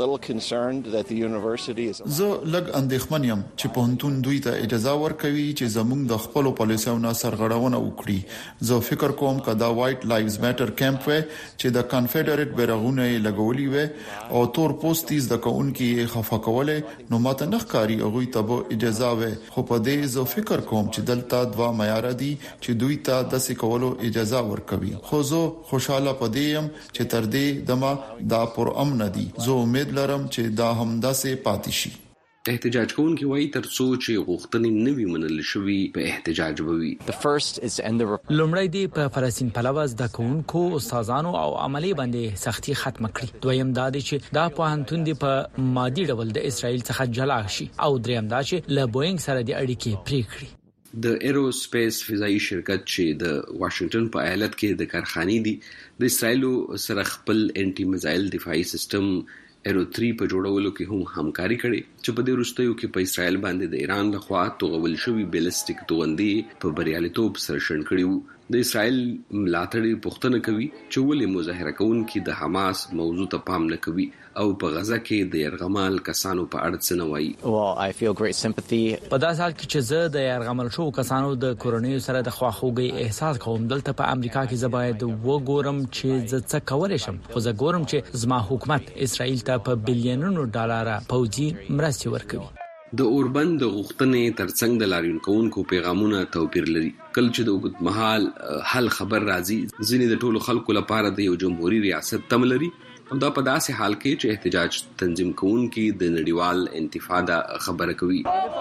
Speaker 15: زه لږ اندېښمن یم چې پوهنتون دوی ته اجازه ورکوي چې زموږ د خپل پالیسیو نه سرغړونه وکړي. زه فکر کوم کدا وایټ لایوز میټر کیمپ و چې د کنفدرېټ بیرغونه لګولي و او تور پوسټیز د کونکي خفه کوله نو ماته نه ښکاری هغه ته به اجازه و، خو په دې زه فکر کوم چې دلته دوا معیار دي چې دوی ته د سکولو اجازه ورکوي. خو زه خوشاله پدیم چې تر دې دمه دا پر امن دي. زه امید لرم چې دا هم داسې پاتې شي.
Speaker 12: احتجاج کوونکي وایي تر څو چې غوښتنې نوي منل شوي په احتجاج بوي.
Speaker 14: لومړی دی په فلسطین پلوز د کوونکو استادانو او عملی باندې سختي ختم کړي. دویم دا دی چې دا پوهنتون دی په مادي ډول د اسرائیل څخه جلا شي او دریم دا چې له بوئنګ سره د اړیکې پرې کړي.
Speaker 12: د ایروسپیس فضایی شرکت چې د واشنگټن په ایالت کې د کارخانې دی د اسرائیل سره خپل انټي میزایل دفاعي سیستم ایرو 3 په جوړولو کې هم همکاري کړې چې په دې وروستیو کې په اسرائیل باندې د ایران لخوا توغول شوی بیلستیک توغندي په بریالیتوب سره شن کړیو. د اسرائیل ملاتړي پوښتنه کوي چې ولې مظاهره کوونکي د حماس موضوع ته پام نه کوي او په غزا کې د يرغمال کسانو په اړه څه نه وایي.
Speaker 14: په داسې حال کې چې زه د يرغمل شو کسانو د کورونیو سره د خواخوږي احساس کوم. دلته په امریکا کې زباید وګورم چې زه څه کولای شم، خو زه ګورم چې زما حکومت اسرائیل ته په بلینونو ډالر پوځي مرستې ورکوي.
Speaker 12: د اوربند د غوښتنې ترڅنګ د لاریون کوونکو پیغامونه توپیر لري. کله چې د اوږدمهال حل خبر راځي ځینې د ټولو خلکو لپاره د یو جمهوریت ریاست تم لري. دا په داسې حال کې چې احتجاج تنظیم کوونکي د نړیوال انتفاضه خبره کوي.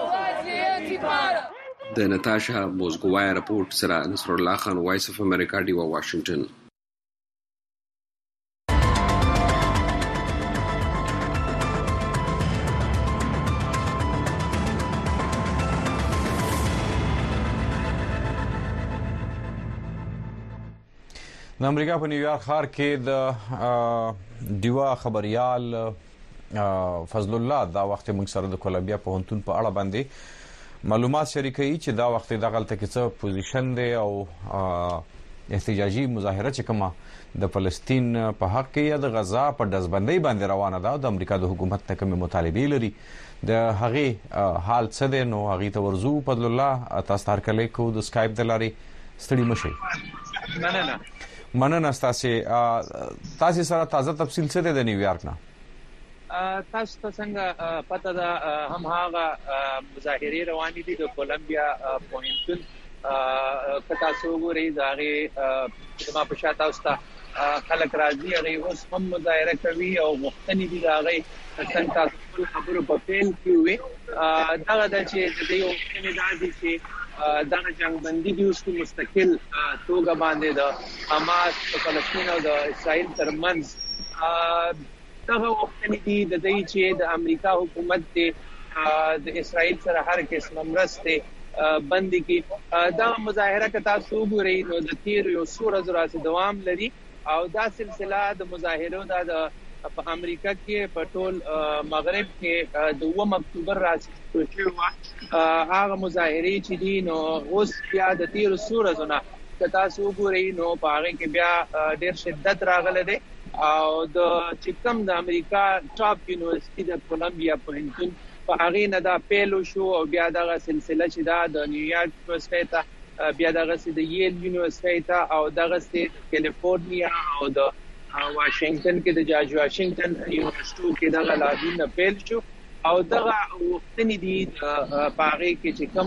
Speaker 12: د نتاشا موزګوایا رپورت سره نصر الله خان، وایس اف امریکا، ډیوا، واشنگټن.
Speaker 1: د امریکا په نیویارک ښار کې د ډیوا خبريال فضل الله دا وخت موږ سره د کولمبیا پوهنتون په اړه باندې معلومات شریکوي چې دا وخت د غلطه کې څه پوزیشن دی او
Speaker 16: احتجاجي مظاهره چې کومه د فلسطین په حق کې یا د غزا په دزبندۍ باندې روانه ده د امریکا د حکومت نه کومه مطالبه لري د هغه حال څه دی نو هغه ته ورزو فضل الله تاسو تر کله کو د سکایپ د لاري ستړي مشي مننه تاسو سره تازه تفصیل څه دی د نیویارک نه
Speaker 17: تاسو ته څنګه پته ده هم هغه مظاهره روانې دي د کولمبیا پوینټون کتا سو غوري داغه ما په شاته اوستا خلک راځي هغه اوس هم مظاهره کوي او مختنی دي هغه څنګه خبرو په پیل کې وي دا د چې د یو کمیدادي چې دا جنگ بندي دی اوس مستقل توګه باندې د حماس او فلسطین او د اسرائیل ترمنځ دغه وختنی دي د دې چې د امریکا حکومت د اسرائیل سره هر قسم مرسته بندي کې دا مظاهره کتا سو غوري نو د تیر یو سور ازراس دوام لري او دا سلسله د مظاهرو د په امریکا کې په ټول مغرب کې د 2 اکتوبر راځي چې هغه مظاهره چې دي نو اوس بیا د تیر سور ازونه کتا سو غوري نو په هغه کې بیا ډېر شدت راغله دي او د چکم د امریکا ټاپ یونیورسيټي د کولمبیا پوینټون په هغه نه دا پیلو شو او بیا دغه سلسله چې دا د نیویارک یونیورسيټي بیا دغه د ییل یونیورسيټي او دغه د کیلیفورنیا او د واشنگټن کې د جارج واشنگټن یونیورسيټي کې دغه لابین پیل شو او دغه وختنی دي په هغه کې چې کوم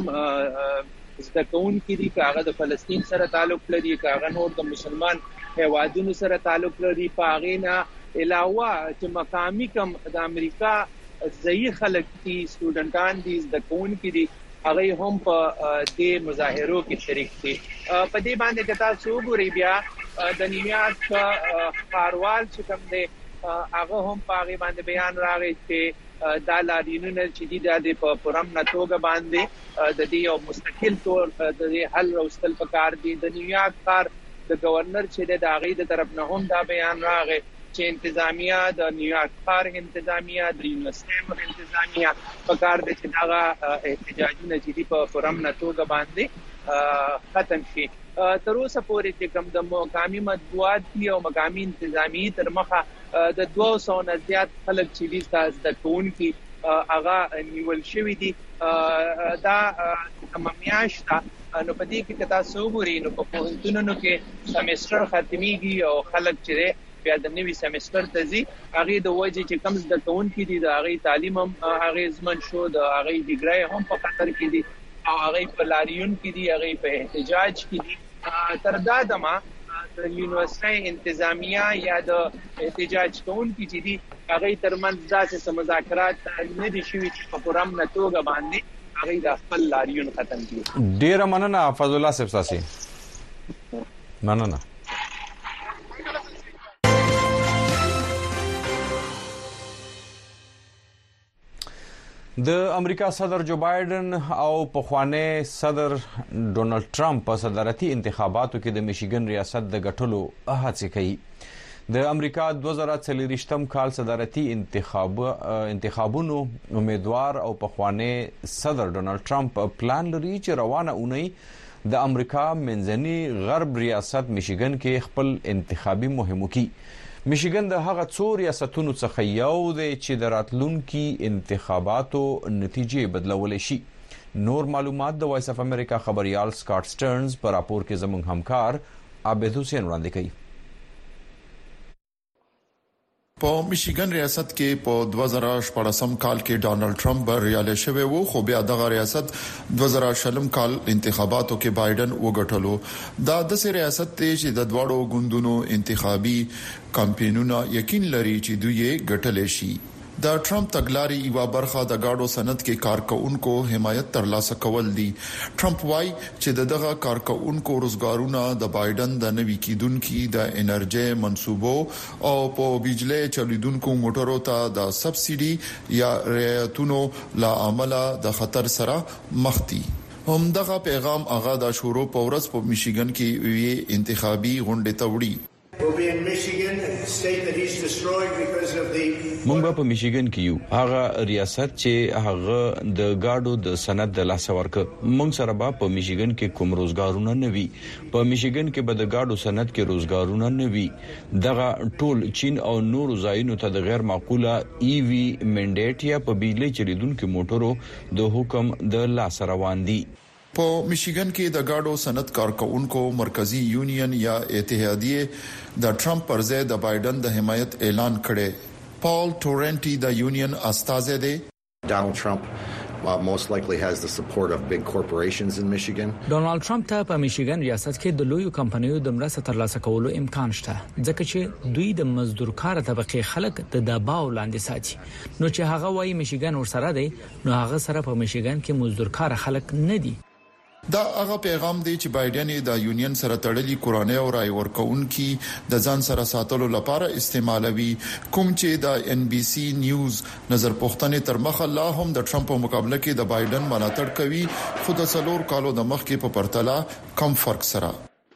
Speaker 17: ستکون کې دي کاغه د فلسطین سره تعلق لري کاغه نور د مسلمان هوادونو سره تعلق لري په هغه نه علاوه چې مقامی کم د امریکا ځای خلک دي سټوډنټان دي د کون کې دي هغه هم په دې مظاهرو کې شریک دي په دې باندې کتا سو ګوري بیا د نیویارک کاروال چې کوم دي هغه هم په هغه باندې بیان راغی چې دا لارینونه چې دي د پرم نتوګه باندې د دې یو مستقل تور د حل راوستل پکار دي د نیویارک کار د گورنر چې د هغه د طرف نه هم دا بیان راغی چې انتظامیه د نیویارک کار انتظامیه د یونیورسيټي انتظامیه پکار دي چې دا احتجاجونه چې دي په پرم نتوګه باندې ختم شي تر اوسه پورې چې کوم د مقامي مطبوعات او مقامي انتظامی تر مخه د 200 نه زیات خلک چې دي تاسو د کون کې هغه نیول شوی دي دا کمیاشتا نو په دې کې تاسو وګورئ نو په پوهنتونونو کې سمستر ختميږي او خلک چې بیا د نوي سمستر ته ځي هغه د وجه چې کم د کون کې دي د هغه تعلیم هم هغه زمن شو د هغه ډیګری هم په خطر کې دي او هغه په لاریون کې دي هغه په احتجاج کې دي تر دا دمه د یونیورسيټي انتظامیه یا د احتجاج کون کې چې دي هغه ترمنځ داسې مذاکرات نه دي شوي چې په پرم نتوګه باندې هغه د خپل لاریون ختم کړي
Speaker 16: ډیر مننه فضل الله صاحب تاسو مننه د امریکا صدر جو بایدن او پخوانی صدر ډونالد ټرمپ په صدارتي انتخاباتو کې د میشیګن ریاست د ګټلو هڅه کوي د امریکا 2023م کال صدارتي انتخابونو امیدوار او پخوانی صدر ډونالد ټرمپ پلان لري چې روانه اونۍ د امریکا منځني غرب ریاست میشیګن کې خپل انتخابي مهم وکړي میشیګن د هغه څو ریاستونو څخه یو دی چې د راتلونکي انتخاباتو نتیجې بدلول شي نور معلومات د وایس اف امریکا خبريال سکاٹ سټرنز پر راپور کې زموږ همکار عابد حسین وړاندې کوي
Speaker 15: په میشیګن ریاست کې په 2014 کال کې ډونالد ټرمپ بریالی شوی وو خو بیا دغه ریاست 2020 کال انتخاباتو کې بایدن وګټلو دا د ریاست ته چې د دواړو ګوندونو انتخابي کمپاینونه یقین لري چې دوی ګټل شي د ټرمپ تګلاري یو برخه د گاډو صنعت کې کارکونکو حمایت ترلاسه کول دي ټرمپ وايي چې دغه کارکونکو روزګارونه د بایدن د نوي کیدونکو د انرژي منسوبو او په بجلی چلیدونکو موټرو ته د سبسيډي یا رعایتونو لا عمله د خطر سره مخ دي هم دغه پیغام هغه د شورو پورس په میشیګن کې انتخابي غونډه ته وړي
Speaker 18: Will be in Michigan, a state that he's destroyed because of the
Speaker 1: مونږ په میشیګن کې یو هغه ریاست چې هغه د گاډو د سند د لاس ورک مونږ سره په میشیګن کې کوم روزګارونه نه وي په میشیګن کې به د گاډو سند کې روزګارونه نه وي دغه ټول چین او نور ځایونو ته د غیر معقوله ای وی منډیټ یا په بیلې چلیدونکو موټرو د حکم د لاس روان دي
Speaker 15: په میشیګن کې د گاډو صنعت کارکونکو مرکزی یونین یا اتحادیه د ټرمپ پر ضد د بایدن د حمایت اعلان کړي پال ټورنټي د یونین استازی دی
Speaker 18: Donald Trump most likely has the support of big corporations in Michigan.
Speaker 14: ډونالد ټرمپ ته په میشیګن ریاست کې د لویو کمپنیو د مرسته ترلاسه کولو امکان شته ځکه چې دوی د مزدورکار طبقه خلک د دباو لاندې ساتي نو چې هغه وايي میشیګن ورسره دی نو هغه سره په میشیګن کې مزدورکار خلک نه دي
Speaker 15: دا هغه پیغام دی چې بایدن د یونین سره تړلي کورانه او رای ورکونکي د ځان سره ساتلو لپاره استعمالوي کوم چې د ان بي سي نیوز نظر پوښتنه تر مخه لا هم د ټرمپ په مقابله کې د بایدن ملاتړ کوي خو د څلور کالو د مخکې په پرتله کم فرق سره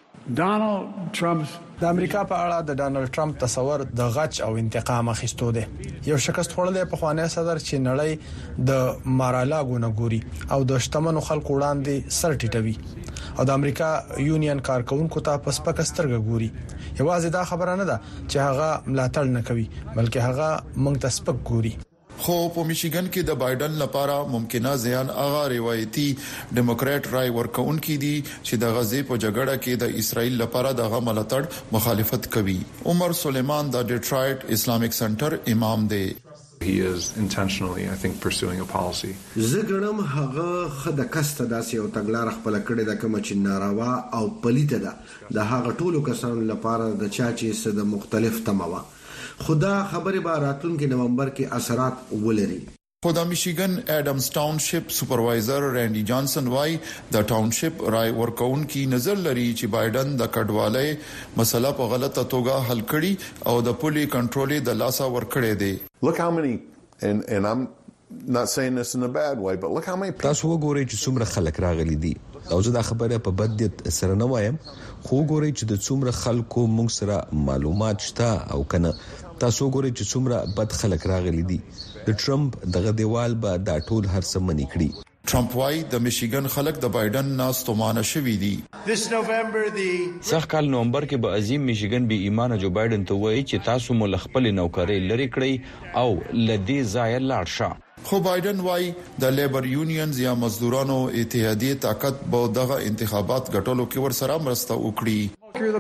Speaker 19: ډونالد ټرمپ د امریکا په اړه د ډونالد ټرمپ تصور د غچ او انتقام اخیستو دی یو شکست خورلې په خوانه صدر چې نړۍ د مارالاګو نګوري او د شتمنو خلکو وړاندې سر ټیټوي او د امریکا یونین کارکونکو ته په سپک سترګه ګوري یوازې دا خبره نه ده چې هغه ملاتړ نه کوي بلکې هغه موږ ته سپک ګوري
Speaker 15: خو په میشیګن کې د بایدن لپاره ممکنه زیان هغه روایتي ډیموکرات رای ورکونکي دي چې د غزې په جګړه کې د اسرایل لپاره د ملاتړ مخالفت کوي عمر سلیمان د ډیټرایټ اسلامیک سنټر امام دی
Speaker 20: He is intentionally, I think, pursuing a policy.
Speaker 21: زګړم هغه خد کسته داسې او تګلار خپل کړی د کوم چې ناروا او پلیته ده د هغه ټولو کسانو لپاره د چا چې صد مختلف تموا خدا خبره به راتلونکي نومبر کې اثرات ولري
Speaker 15: خو د میشیګن اډمز ټاونشپ سپروایزر رانډي جانسن وايي د ټاونشپ رای ورکون کی نظر لري چې بایدن د کډوالۍ مسله په غلطه توګه حل کړي او د پولي کنټرول د لاسا ورکړي دي
Speaker 22: Look how many and I'm not saying this in a bad way but look how many
Speaker 23: تاسو وګورئ چې څومره خلک راغلي دي او زه دا خبره په بد نیت سره نه وایم خو وګورئ چې د څومره خلکو موږ سره معلومات شته او کنه تاسو وګورئ چې څومره بد خلک راغلي دي د ټرمپ دغه دیوال به دا ټول هر څه منی کړی
Speaker 15: ټرمپ وايي د میشیګن خلک د بایدن ناس تومانه شوي دي
Speaker 1: سخت کال نومبر کې به عظیم میشیګن به ایمان جو بایدن ته وایي چې تاسو مل خپل نوکرۍ لري کړی او لدی ځای لاړ شه
Speaker 15: خو بایدن وايي د لیبر یونینز یا مزدورانو اتحادیه طاقت به دغه انتخابات غټولو کې ور سره مرسته وکړي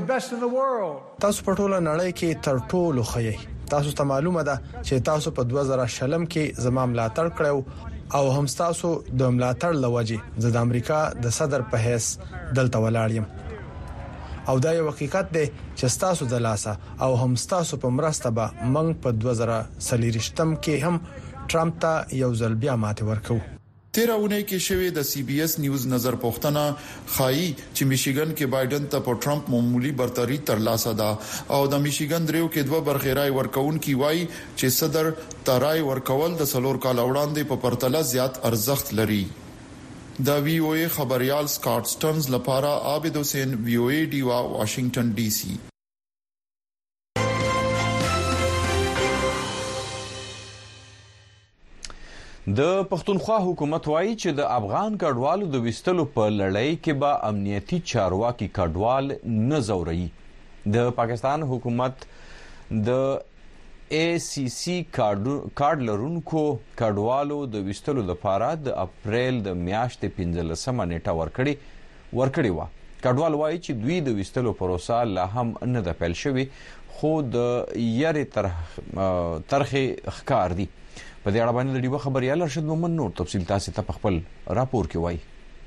Speaker 19: تاسو په ټوله نړۍ کې تر ټولو ښه تاسو ته معلومه ده چې تاسو په 2000 کې زما ملاتړ کړو او هم تاسو د ملاتړ لوجه د امریکا د صدر په حیث دلته ولاړ یم او دا یو حقیقت دی چې تاسو د لاسه او هم تاسو په مرسته به منګ په 2023 کې هم ټرمپ ته یو ځل بیا ماته ورکو
Speaker 15: تیرونه کې شوې د سی بي اس نیوز نظر پوښتنه خایي چې میشیګن کې بایدن ته په ټرمپ معمولی برتری ترلاسه ده او د میشیګن دریو کې دوه برخې رای ورکون کی وای چې صدر ترای ورکول د سلور کال وړاندې په پرتله زیات ارزښت لري د وی او ای خبريال سکاټ سټرنز لپاره عابد حسین وی او ای ډیوا واشنگټن ډي سي
Speaker 16: د پښتونخوا حکومت وایي چې د افغان کډوالو د وستلو په لړۍ کې به امنیتي چارواکي کډوال نه زوري د پاکستان حکومت د اي سي سي کارډ لرونکو کډوالو د وستلو لپاره د اپریل د میاشتې 15 نیټه ورکړی و کډوال وایي چې دوی د وستلو پروسه لا هم نه ده پیل شوې خو د یاري ترخه ښکار دي په دې اړه باندې د ډیوه خبريال ارشد مومن نور تفصیل تاسو ته خپل راپور کې وایي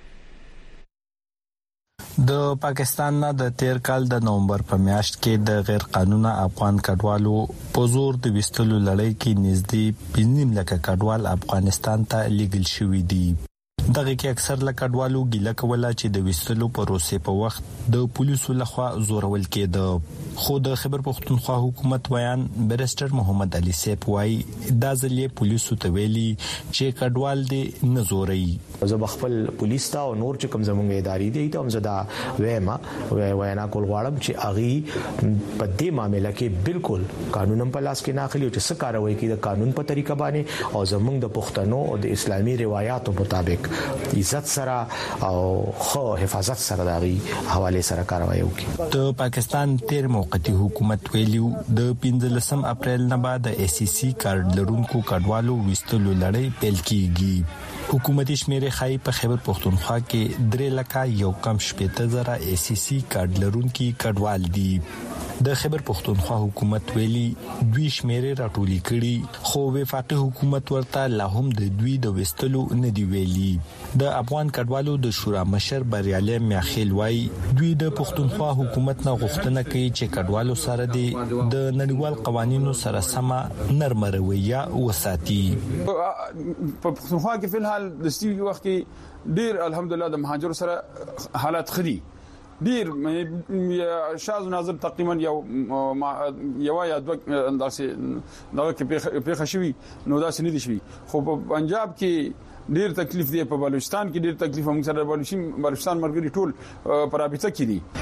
Speaker 24: د پاکستان نه د 13 کال د نومبر په میاشت کې د غیر قانوني افغان کډوالو په زور د وستلو لړۍ کې نږدې 5 لک کډوال افغانستان ته لیږل شوې دي دغه کې اکثر لکډوالو ګیله کوله چې د وستلو پروسې په وخت د پولیسو لخوا زورول کېده خو د خیبر پختونخوا حکومت ویان بیرسټر محمد علي سیپ وايي دا ځلې پولیسو ته ویلي چې کډوال دي نه زوري
Speaker 2: زه خپل پولیس ته او نور چې کوم زمونږ ادارې دي ته هم زدا وینا کول غواړم چې اغي په دې معاملې کې بالکل قانون په لاس کې ناخلي او چې څه کاروي کوي د قانون په طریقه باندې او زمونږ د پښتنو او د اسلامي روایتو مطابق عزت سره او خو حفاظت سره دغه حواله سره کاروي وکړي.
Speaker 24: د پاکستان تیر موقتی حکومت ویلیو د 15 اپریل نه بعد د ACC کارت لرونکو کډوالو وستلو لړۍ پیل کیږي. حکومتي شمیرې خای په خیبر پختونخوا کې 3 لکه یو کم شپږ زره ACC کارت لرونکي کډوال دي. د خیبر پختونخوا حکومت ویلي دوی شمیرې راټولې کړي خو وفاقي حکومت ورته لا هم د دوی د وستلو نه دی ویلي. د افغان کډوالو د شورا مشر بریالي میاخیل وای دوی د پختونخوا حکومت نه غوښتنه کوي چې کډوالو سره د نړیوال قوانینو سره سم نرمه رویه وساتي.
Speaker 4: په پختونخوا کې په الحال د ستیو وخت کې ډیر الحمدلله د مهاجر سره حالات خدي ډیر شاذ ناظر تقریبا یو یا دوه انداسې دا کې په خشوي نو دا سن دي شوي خو په پنجاب کې ډیر تکلیف دی په بلوچستان کې ډیر تکلیف هم سره بلوچستان مرګري ټول پرابطه کې دي.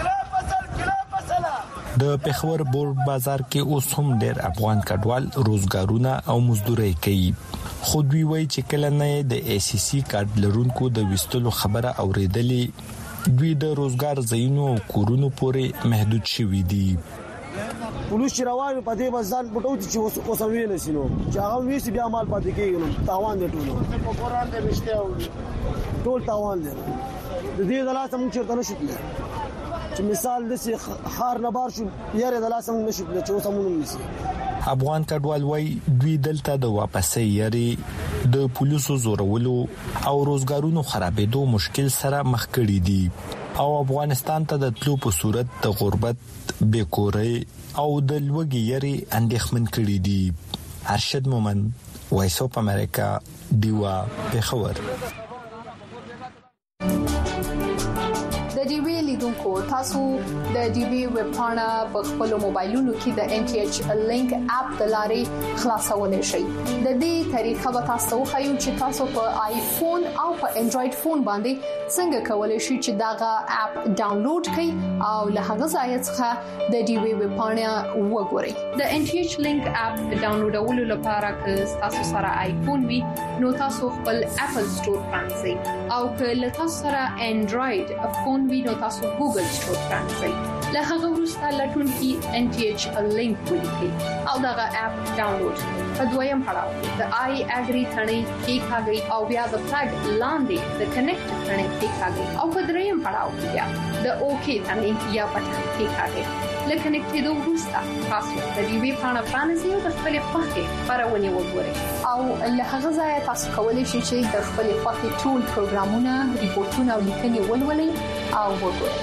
Speaker 24: د پېښور بورډ بازار کې اوس هم ډېر افغان کډوال روزګارونه او مزدوري کوي خو دوی وایي چې کله نه د ACC کارت لرونکو د وستلو خبره اوریدلې دوی د روزګار ځایونو او کورونو پورې محدود شوي دي.
Speaker 6: پولیس روانو په دې بازار پټو چې اوسوي نه سينو چې هغه ویسي بیا مال پاتې کېږي تاوان دي ټول په قران دې رښتیا ټول تاوان دي د دې دلاسه مونږ چرته نشو چې مثال د خار نه بار شو یاره دلاسه مونږ نشو چې اوسمون نشي.
Speaker 24: افغان کډوال وای دوی دلته د واپسې یاري د پولیسو زورولو او روزګارونو خرابېدو مشکل سره مخ کړي دي او افغانستان ته د تلو په صورت د غربت بیکوري او د لوګي یاري اندېښمن کړي دي. ارشد مومن وایس اف امریکا دیوا پېښور.
Speaker 7: د ډیوی لیدونکو تاسو د ډیوی ویب پاڼه په خپل موبایلونو کې د NTH لینک اپ د لارې خلاصولای شئ. د دې طریقه به تاسو خو چې تاسو په آیفون او په انډراید فون باندې څنګه کولای شئ چې داغه اپ ډاونلوډ کړئ او له هغه ځای څخه د ډیوی ویب پاڼه وګورئ. د NTH لینک اپ ډاونلوډولو لپاره که تاسو سره آیفون وي نو تاسو خپل اپل سٹور پرانځئ او که له تاسو سره انډراید فون وي نو تاسو ګوګل سٹور پرانځئ. له هغه وروسته لټون کې NTH لینک ولیکئ او دغه اپ ډاونلوډ کړئ. په دویم پړاو د آی اګری ثنې کې کاږي او بیا د فلګ لاندې د کنیکټ ثنې کې کاږي او په دریم پړاو کې بیا د اوکی ثنې یا بټن کې کاږي. لکه نکټېدو وروسته تاسو د دې پاڼه پرانیزئ او د خپل خوښې خبرونه وګورئ او له هغه ځای تاسو کولی شئ چې د خپل خوښې ټول پروګرامونه ریپورتونه او لیکنې ولولئ او وګورئ.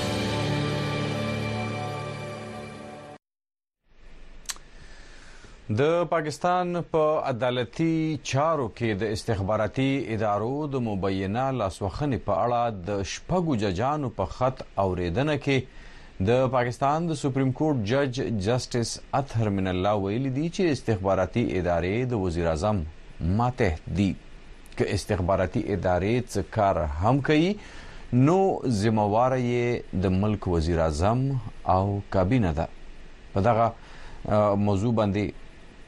Speaker 16: د پاکستان په عدالتي چارو کې د استخباراتي ادارو د مبینه لاسوخنې په اړه د شپږو ججانو په خط اوریدنه کې د پاکستان د سپریم کورټ جج جسټس اطهر من الله ویلي دي چې استخباراتي ادارې د وزیر اعظم ماته دي. که استخباراتي ادارې څه کار هم کوي نو ذمہوار یې د ملک وزیر اعظم او کابینه ده. په دغه موضوع باندې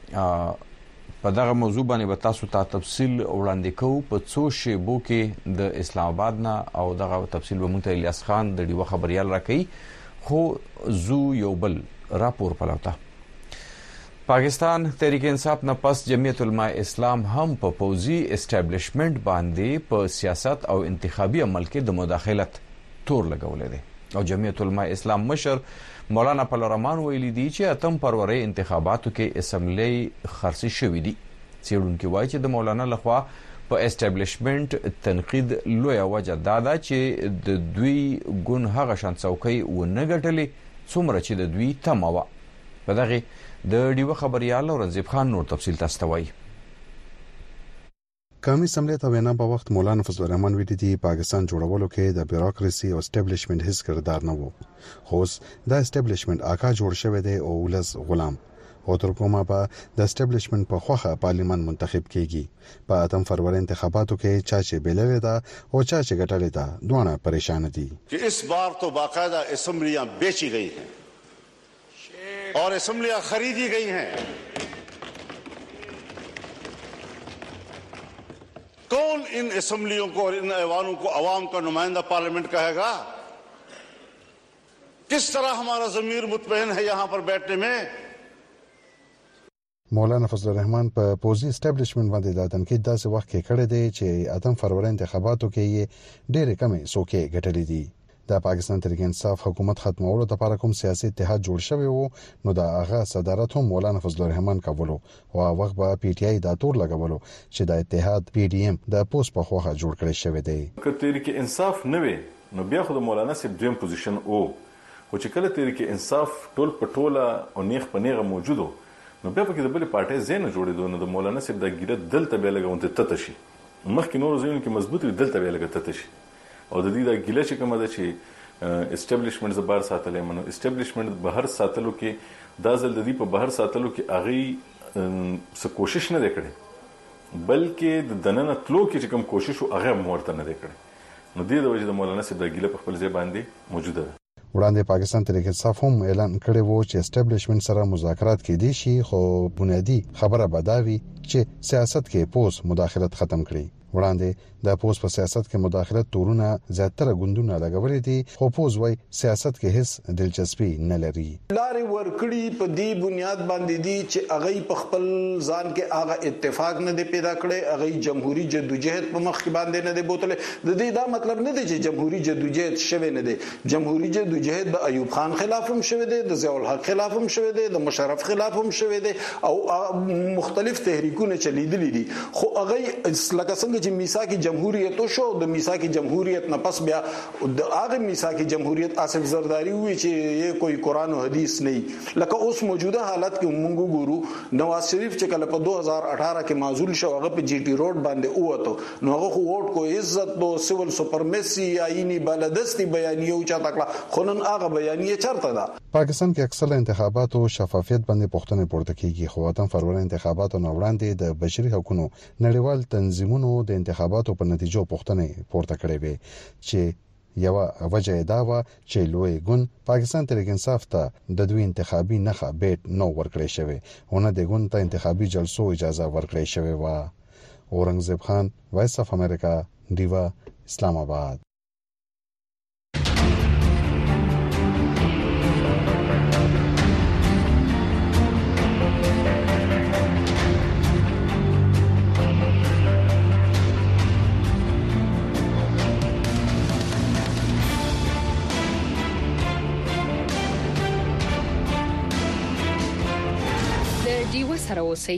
Speaker 16: به تاسو ته تفصیل وړاندې کوو په څو شیبو کې د اسلام آباد نه او دغه تفصیل به مونږ ته الیاس خان د ډیوه خبريال راکړي خو زو یو بل راپور پلاوته. پاکستان تحریک انصاف نه پس جمعیت علماء اسلام هم په پوزي اسټابلیشمنت باندې په سیاست او انتخابي عمل کې د مداخلت تور لګولې دي او جمعیت علماء اسلام مشر مولانا پلورمان ویلي دي چې اتم فروری انتخاباتو کې اسمبلی خرڅ شوې دي. څېړونکو وایي چې د مولانا لخوا په اسټابلیشمنت تنقید لوی وجه دا ده چې د دوی ګون هغه شان څوکۍ ونه ګټلې څومره چې د دوی تمه وه. په دغه د ډیوه خبريال اورنګزیب خان نور تفصیل تاسو ته وایي.
Speaker 5: قومي سملې ته وینا په وخت مولانا فضل الرحمن ویلي دي پاکستان جوړولو کې د بیوروکراسي او اسټابلیشمنت هیڅ کردار نه وو. خو دا اسټابلیشمنت آکا جوړ شوی دی او ولس غلام او تر کومه په د اسټابلیشمنت په خوخه پارلیمان منتخب کیږي. په 8 فروری انتخاباتو کې چا چې بیللې ده او چا چې ګټلې ده دوه پریشان دي.
Speaker 8: कि इस बार तो बाकायदा असेंबलियां बेची गई हैं और असेंबलियां खरीदी गई हैं. कौन इन असेंबलियों को और इन ऐवानों को अवाम का नुमाइंदा पार्लियामेंट कहेगा? किस तरह हमारा ज़मीर मुतमईन है यहां पर बैठने में.
Speaker 5: مولانا فضل الرحمن په پوزي اسټابلیشمنت باندې د تنقید داسې وخت کې کړی دی چې 8 فروری انتخاباتو کې یې ډېرې کمې څوکۍ ګټلې دي. د پاکستان تحریک انصاف حکومت ختمولو لپاره کوم سیاسي اتحاد جوړ شوی وو نو د هغه صدارت هم مولانا فضل الرحمن کولو او هغه په پی ټی آی د تور لګولو چې د اتحاد پی ډی ایم د پوس په خوخه جوړ کړی شوی دی.
Speaker 9: که تحریک انصاف نه وي نو بیا خو د مولانا سیب دویم پوزیشن او چې کله تحریک انصاف ټول پټوله او نیغ په نیغه موجودو نو بیا پکې د بل پارټي زین جوړېدو نو د مولانا سیب د ګیره دلته به لګونته تته شي مخکې نور زین کې مضبوط دلته به لګته تته شي او د دې د ګیله چې کومه ده چې اسټابلیشمنت زبر ساتلې منو اسټابلیشمنت بهر ساتلو کې دا ځل د دې په بهر ساتلو کې اغي څه کوشش نه وکړي بلکې د دننه تلو کې کوم کوشش او هغه مورته نه وکړي نو دې د وجه د مولانا سیب د ګیله په خپل ځای باندې موجوده ده.
Speaker 5: وړاندې پاکستان تحریک انصاف هم اعلان کړی وو چې اسټابلیشمنت سره مذاکرات کېدي شي خو بنیادی خبره بداوي چې سیاست کې پوس مداخلت ختم کړي. وړاندې د پوس په سیاست کې مداخلت تورونه زیاتره ګوندونه لګولې دي خو پوس وای سیاست کې هیڅ دلچسپي نه لري.
Speaker 21: لارې ورکړي په دې بنیاد باندې دي چې هغه په خپل ځان کې هغه اتفاق نه دی پیدا کړی هغه جمهوریت جدوجہد په مخ کې باندې نه دی بوتله. د دې دا مطلب نه دی چې جمهوریت جدوجہد شوه نه دی. جمهوریت جدوجہد د ایوب خان خلاف هم شوه دی د ضیاء الحق خلاف هم شوه دی د مشرف خلاف هم شوه دی او مختلف تحریکونه چلیدلې دي خو هغه لکه څنګه چې میثاق جمهوریت شو د میثاق جمهوریت نه پس بیا د هغه میثاق جمهوریت آصف زرداری وی چې یہ کوئی قرآن او حدیث نه لکه اوس موجوده حالت کې مونږ ګورو نواز شریف چې کله په 2018 کې معزول شو هغه په جی ټی روډ باندې اوته نو هغه ووټ کو عزت دو سیول سپرمیسی آئینی بالادستی بیانیه او چا تکړه خونن هغه بیانیه چرته ده.
Speaker 5: پاکستان کې اکثره انتخابات او شفافیت باندې پوښتنه پورته کیږي خو 8 فروری انتخاباتو نه وړاندې د بشري حقوقو نړیوال تنظیمونو د انتخاباتو په نتیجو پوښتنه پورته کړې وي چې یو وجه دا و چې لوی ګوند پاکستان تحریک انصاف ته د دوی انتخابي نخښه بیت نو ورکړی شوی او نه د ګوند ته انتخابي جلسو اجازه ورکړی شوی و. اورنګزیب خان وایس اف امریکا دیوا اسلام آباد.
Speaker 10: سره اوسئ.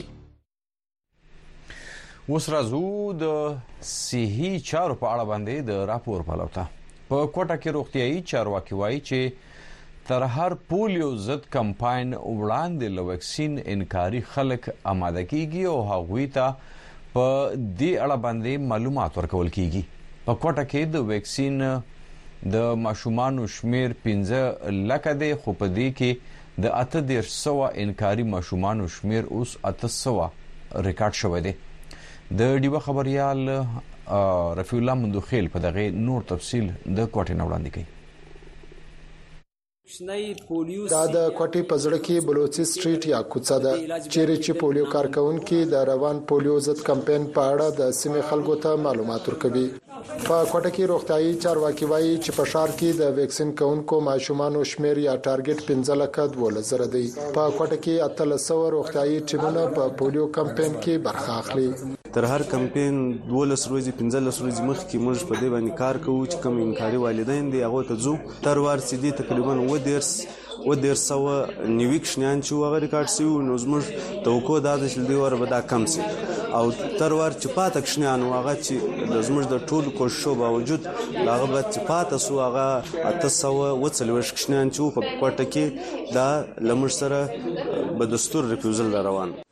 Speaker 16: اوس راځو د صحي چارو په اړه باندې د راپور پلوته. په کوټه کې روغتيایي چارواکي وایي چې تر هر پولیو ضد کمپاین وړاندې له ویکسین انکاري خلک آماده کیږي او هغوی ته په دې اړه باندې معلومات ورکول کیږي. په کوټه کې د ویکسین د ماشومانو شمیر 15 لک دی خو په دې کې د 800 انکاري ماشومانو شمیر اوس 800 ریکارډ شوی دی. د ډیوه خبريال رفیع الله مندوخیل په دغه نور تفصیل د کوټې نه وړاندې کوي.
Speaker 25: دا د کوټې په زړه کې بلوچستان سټریټ یا کوڅه ده چیرې چې پولیو کارکونکو د روان پولیو ضد کمپاین په اړه د سیمې خلکو ته معلومات ورکوي. په کوټه کې روغتيایي چارواکي وایي چې په ښار کې د ویکسین کونکو ماشومانو شمیر یا ټارګټ 15 لک 12 دی. په کوټه کې 300 روغتيایي ټیمونه په پولیو کمپاین کې برخه اخلي.
Speaker 26: تر هر کمپاین 12 ورځې 15 ورځې مخکې موږ په دې باندې کار کوو چې کوم انکاري والدین دي هغه ته ځو تر ور سیدي تقریبا و 150 نیویکشنان چې هغه ریکارډ شوی نو زموږ توقع دا د شل دی ور به دا کم سي او تر ور چې پاتک شنان هغه چې د زموږ د ټول کوششو باوجود هغه به چې پاتې سو هغه 840 کشنان چې په کوټه کې دا لمر سره به دستور ریفیوزل روان.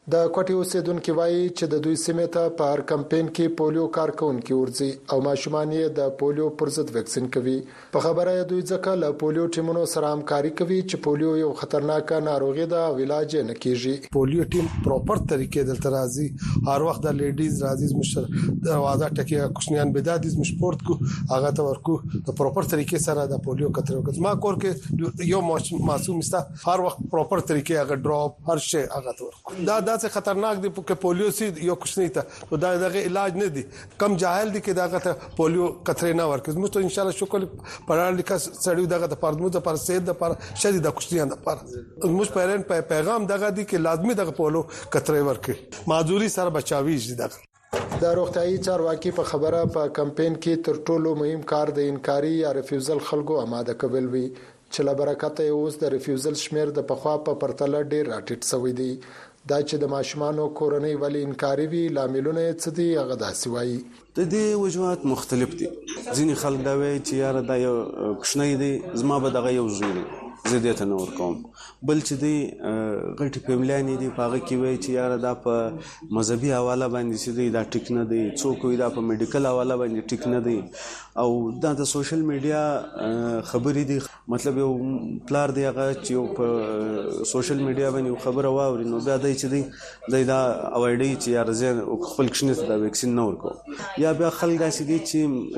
Speaker 25: د کوټي اوسیدونکو وایي چې د دوی سیمه ته په هر کمپاین کې پولیو کارکونکو ورځي او ماشومان یې د پولیو پر ضد ویکسین کوي. په خبره دوی ځکه له پولیو ټیمونو سره همکاري کوي چې پولیو یو خطرناک ناروغي ده او علاج نه کیږي.
Speaker 3: پولیو ټیم پراپر طریقې دلته راځي، هر وخت د لیډیز راځي مشر دروازه ټکی کوشنیان بدادیز مشپورت کو هغه ته ورکو د پراپر طریقې سره د پولیو کترو ما کور کې یو معصوم استا هر وخت پراپر طریقې هغه ډراپ هر شی هغه ته ورکو. دا څه خطرناک دی چې پولیو سي یو کوشنی ته دا دغه علاج نه دی، کم جاهل دي کې داغه ته پولیو کترې نه ورکو. موږ ته ان شاء الله شکر پرال لیکه سړیو دغه د پردمو د پر سید د پر شدید کوشنیان د پر موږ پیرن پیغام دغه دی کې لازمي دغه پولیو کترې ورکو معذوري سره بچاوي دغه.
Speaker 25: د روغتيایي چارواکي په خبره په کمپاین کې تر ټولو مهم کار د انکاري یا ریفیوزل خلکو آماده کول وی چې له برکته اوس د ریفیوزل شمیر د پخوا په پرتله ډیر راټیټ شوی دی. دا چې د ماشومان کورنۍ ولی انکاري وی لاملونه څه دي هغه داسې وایي.
Speaker 26: د دې وجوهات مختلف دي. ځینې خلک دا وایي چې یاره دا یو کوشنی دی زما به دغه یو زوی زیدته نور کوم، بل چې دی غټي فیملیانی دی پاغه کې وایي چې یاره دا په مذهبي حواله باندې سي دی دا ټیک نه دی، څوک وي دا په میډیکل حواله باندې ټیک نه دی او دا د سوشل میډیا خبرې دي. مطلب یو پلار دی هغه چې په سوشل میډیا باندې خبره واوري نو بیا دی چې دی دا اوایډي چې یاره زه خپل کښنه دا ویکسین نه ورکو، یا بیا خلک داسې دي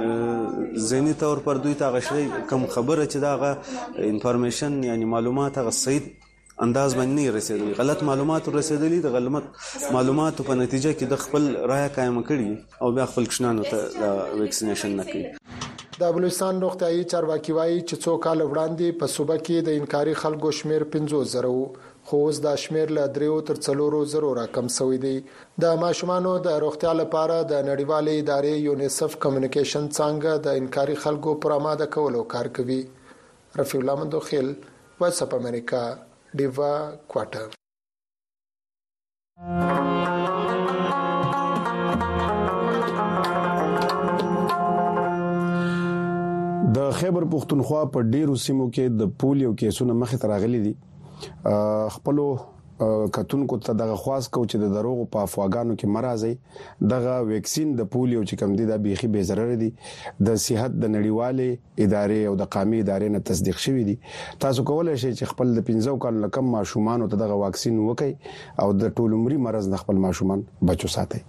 Speaker 26: چې ذهني تور پر دوی ته غشي کم خبره چې دا انفارمیشن یعنی معلومات هغه صحیح انداز باندې رسیدلی، غلط معلومات رسیدلی، د غلط معلوماتو په نتیجه کې د خپل رائے قائم کړي او بیا خپل کښنانو ته ویکسینیشن نه کوي.
Speaker 25: د بلوچستان روغتيایي چارواکي وایي چې څو کال وړاندې په صوبه کې د انکاري خلکو شمیر 50,000 وو، خو اوس دا شمیر له 3 تر 4,000 راکم شوی دی. د ماشومانو د روغتیا لپاره د نړیوالې ادارې یونیسف کمیونیکیشن څنګه د انکاري خلکو پر آماده کولو کار کوي. رفیع الله مندوخیل، وایس اپ امریکا، ډیوا کوارټر.
Speaker 4: د خیبر پختونخوا په ډیرو سیمو کې د پولیو کیسونه مخې ته راغلي دي. خپل کتونکو ته دغه خواص کو چې د دروغ په افواګانو کې مرزي دغه ویکسین د پولیو چې کم دي د بيخي به ضرر دي، د صحت د نړیوالې ادارې او د قومي ادارې نه تصدیق شوی دي. تاسو کولای شئ چې خپل د 15 کال کم ماشومان ته دغه واکسین وکړي او د ټول عمرې مرز نه خپل ماشومان بچو ساتي.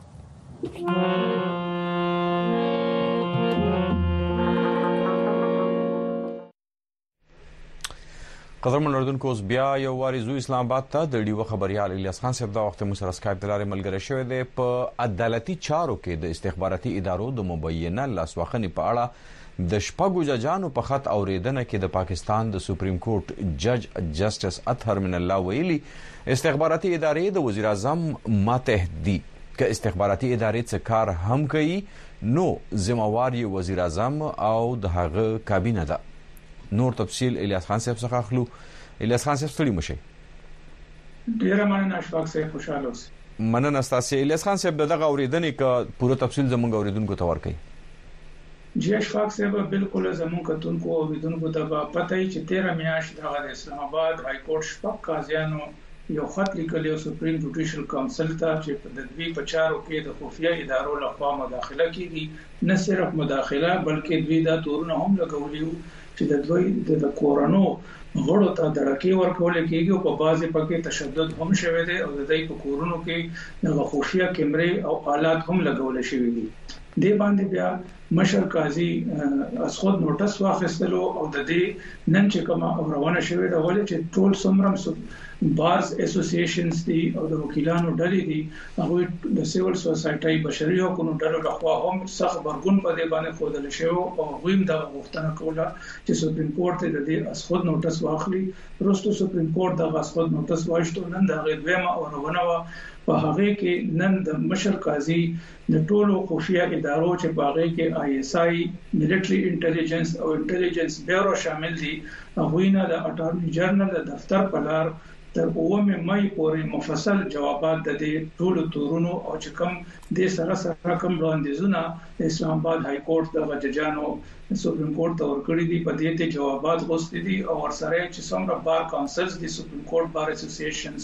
Speaker 16: قدرمن اردوونکو اوس بیا یو واري زو اسلام آباد ته د ډیو خبريال الیاس خان صاحب دا وخت مو سره اسکایپ د لارې ملګری شوی دی. په عدالتي چارو کې د استخباراتي ادارو د مبینه لاسوخنې په اړه د شپږو ججانو په خط اوریدنه کې د پاکستان د سپریم کورټ جج جسټس اطهر من الله ویلي استخباراتي ادارې د وزیر اعظم ماتحت دي، که استخباراتي ادارې څه کار هم کوي نو ذمہوار یې وزیر اعظم او د هغه کابینه ده. نور تفصیل الیاس خان صاحب څخه اخلو. الیاس خان صاحب ستړي مشه.
Speaker 11: ډیره مننه اشفاق صاحب، خوشاله اوسئ.
Speaker 16: مننه تاسو. الیاس خان صاحب دغه اوریدنې کا پوره تفصیل زموږ اوریدونکو ته ورکړئ.
Speaker 11: جی اشفاق صاحب بالکل زموږ کتونکو اوریدونکو ته پته ای چې 13 میاشت د اسلام آباد های کورټ شپږ قاضیانو یو خط لیکلی سپریم جوډیشل کونسل ته چې د دوی په چارو کې د خفیه ادارو لخوا مداخله کیږي، نه صرف مداخله بلکې دوی دا تورونه هم لګولي چې د دوی د کورونو غړو ته دړکې ورکول کېږي او په بازي پکې تشدد هم شوی دی او د دوی په کورونو کې د خفیه کیمرې او آلات هم لګول شوی دي. د باندې بیا مشر قاضي اسخود نوټس واخیستلو او د دې نن چې کومه روانه شوې ده ولې چې ټول سمرم بارز اسوسییشنز دي او د وکیلانو ډلې دي هغه د سیول سوسایټي بشري حقوقو ډلو لخوا هم سخت برګون په دې باندې خودل شوی او هغه د غوښتنه کوله چې سپریم کورټ د دې اسخود نوټس واخلي. وروسته سپریم کورټ د اسخود نوټس واښتو نن د غوښمه او روانه په هغه کې نن د مشر قاضي د ټولو خفیه ادارو چې په هغه کې آی ایس آی، ملټری انټيليجنس او انټيليجنس بیورو شامل دي هغه نه د اټارنی جنرال د دفتر په لار تر 9 مې پورې مفصل جوابات د دې ټولو تورونو او چې کوم د سره کوم وړاندیزونه اسلام آباد های کورټ د ججانو سپریم کورټ ته ورکړي دي په دې ته جوابات غوښتي دي او ورسره چې څومره بار کونسلز دي سپریم کورټ بار اسوسییشنز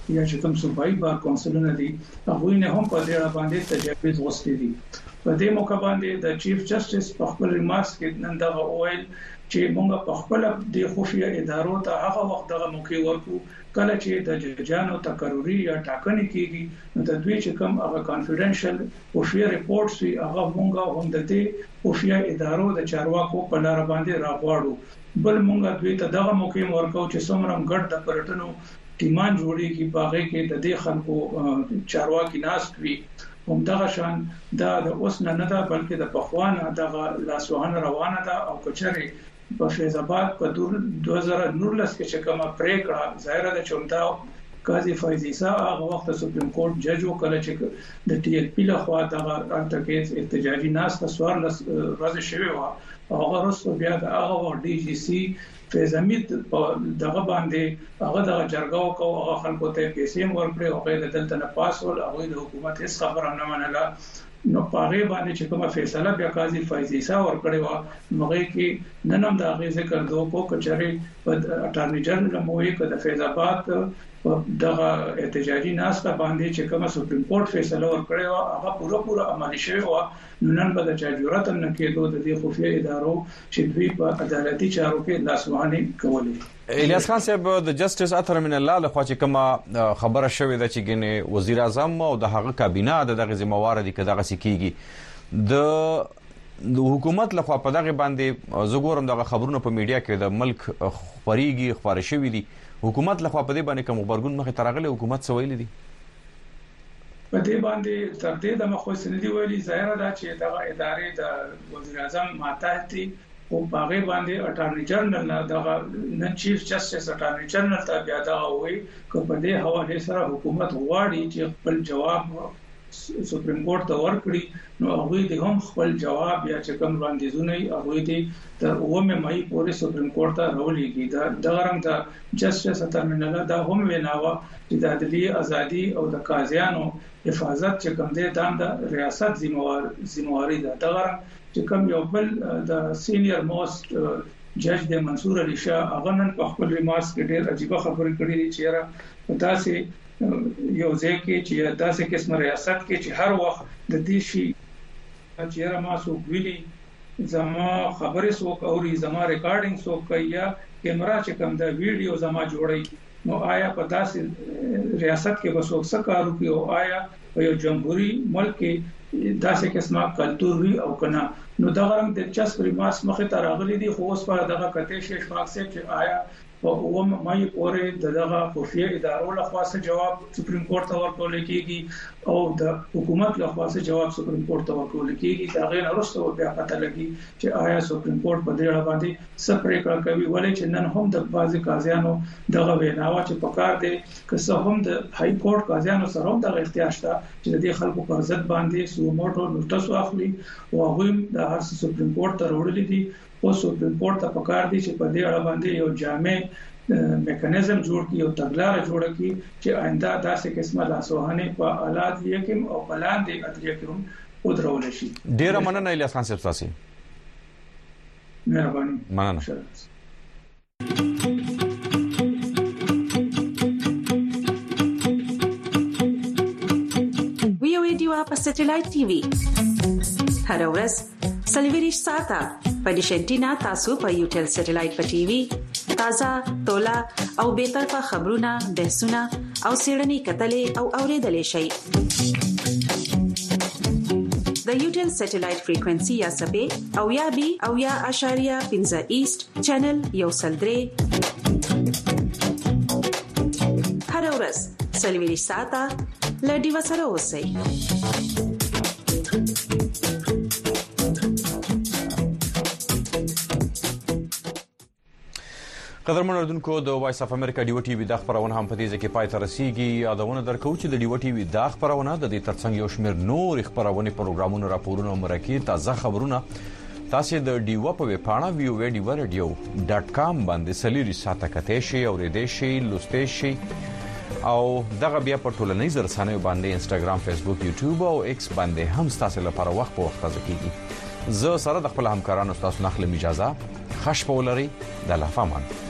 Speaker 11: یا چې کوم صوبایي بار کونسلونه دي هغه نه هم په دې اړه باندې تجاوز غوښتي دي. په دې موقع باندې د چیف جسټس په خپل ریمارکس کې نن دا وویل چې موږ په خپل د خفیه ادارو ته هغه وخت دغه موقع ورکو کله چې د ججانو تقرری یا ټاکنې کیږي نو د دوی چې کوم هغه کانفیډنشل خفیه ریپورټس وي هغه موږ هم د دې خفیه ادارو د چارواکو په لار باندې راغواړو. بل موږ دوی ته دغه موقع ورکو چې څومره ګډ د پرټنو ټیمان جوړیږي باغې کې د دې خلکو چارواکي ناست وي. هم دغه شان دا د اوس نه ده بلکې د پخوانه دغه لاسوهنه روانه ده او کچري په فیض آباد په 2019 کې چې کومه پریکړه ظاهره ده چې همدا قاضي فیض عیسی هغه وخت سپریم کورټ جج وکړ چې د ټي ایل پی له خوا دغه انټکیز احتجاجي ناس په سوار راځي شوی و او هغه رسو بیا د هغه ډي جی سي فیض حمید دغه باندې هغه د جرګاو کو هغه خلکو ته پیسې ورکړي او هغه دلته نه پاسول هغه د حکومت هیڅ خبره نه منله. نو پاره باندې چې کومه فیصله بیا قاضي فیض عیسی ورکړي و مغه کې ننم د هغه ذکر دوه کو کچري په اټارنی جنرال موي کې د فیض آباد دغه احتجاجي ناس ته باندې چې کومه سپریم کورټ فیصله ورکړي و هغه پوره عملي شوی و. نن به د جرأت نه کېدو د دې خفیه ادارو چې دوی په عدالتي چارو کې لاسوهنه کولې.
Speaker 16: الیاس خان صاحب د جسټس اطهر من الله له خوا چې کومه خبره شوې ده چې ګنې وزیر اعظم او د هغه کابینه دغه ذمہوار دي کداغه سکیږي د حکومت له خوا په دغه باندې زګورم دغه خبرونه په میډیا کې د ملک خبريږي خبر شوې دي حکومت له خوا په دې باندې کوم خبرګون مخه ترغله حکومت سویل دي
Speaker 11: په دې باندې تر دې د مخه سندي ویلي ظاهره ده چې دغه ادارې د وزیر اعظم ماتحتي او هغه باندې اټارنی جنرال دغه نن چیف جسټس اټارنی جنرال ته بیا دا وایي چې په دې حواله سره حکومت غواړي چې خپل جواب سپریم کورټ ته ورکړي نو هغه دې هم خپل جواب یا چې کوم وړاندیزونه هغه دې تر 9 مې پورې سپریم کورټ ته راولېږي. دا رنګ د جسټس اټارنی جنرال دا هم ویناوه چې د عدالت ازادي او د قاضیانو حفاظت چې کوم دې د ریاست ذمہواری ده. دا رنګ چې کوم یو بل د سینیئر موست جج د منصور علي شاه هغه نن په خپل ریمارکس کې ډېر عجیب خبرې کړې دي چې را تاسو یو ځکه چې تاسو قسم ریاست کې چې هر وخت د دې شي چې را ما سو ویلي زما خبرې سو کوي زما ریکارډینګ سو کوي یا کیمرا چې کوم د ویډیو زما جوړي نو آیا په تاسو ریاست کې بس وسه کارو کې او آیا په یو جمهوریت ملک کې داسې قسمه کلچر وی او کنه نو دا غرم د چس ریمارکس مخه ته راغلي دي خو اوس په دغه کته شي شفاق سي چې آیا او مې پورې دغه خفیه ادارو له خاصه جواب سپریم کورټ ته ورکول کیږي او د حکومت له خاصه جواب سپریم کورټ ته ورکول کیږي دا غیر وروسته بیا پته لګي چې آیا سپریم کورټ په دې اړه باندې څه پریکړه کوي ولې چې نن هم د بازي قاضیانو دغه ویناوه چې پکار دي که څه هم د های کورټ قاضیانو سره هم د اختیار شته چې د خلکو پر ضد باندې سو موټر نوټس واخلي او هغه د هر سپریم کورټ ته وړل دي او سپریم کورټ ته پکار دي چې په دې اړه باندې یو جامع میکانیزم جوړ کړي او تګلارې جوړ کړي چې آینده داسې قسمه لاسوهنه په آلات لیکم او پلان دي اتریه کوم او درول شي.
Speaker 16: ډیر مننه الیاس خان صاحب تاسو.
Speaker 11: مهرباني.
Speaker 16: مننه.
Speaker 12: وی او ډیوا په سټلایټ ټي وي هر ورځ سلویریش ساته په ډیشنټینا تاسو په یوټل سټلایټ په ټي وي تازه تولا او به طرفه خبرونه بحثونه او سیړنی کتلې او اوریدلې شي د یوټل سټلایټ فریکوئنسي یا سبې او یا بي او یا اشاریه 15 ایست چینل یو سلدري هر ورځ سلویریش ساته لډي وسره اوسئ.
Speaker 16: قدرمن اردوونکو د وایس اف امریکا ډیو ټي وي د خبرونه هم په دې ځکه پای ته رسیدي. یادونه درکو چې د ډیو ټي وي د خبرونه د دې ترڅنګ یو شمېر نور خبرونه پروګرامونه راپورونه مرکه تازه خبرونه تاسو د ډیو په ویب پاڼه viewradio.com باندې سلیری ساته کته شي او ردې شي لوستې شي او دغه بیا په ټولنیزو رسنیو باندې انستګرام فیسبوک یوټیوب او ایکس باندې هم تاسو لپاره وخت په وخت ځکیږي. زه سره د خپل همکارانو تاسو نخلم اجازه خښ په ولري د لافامان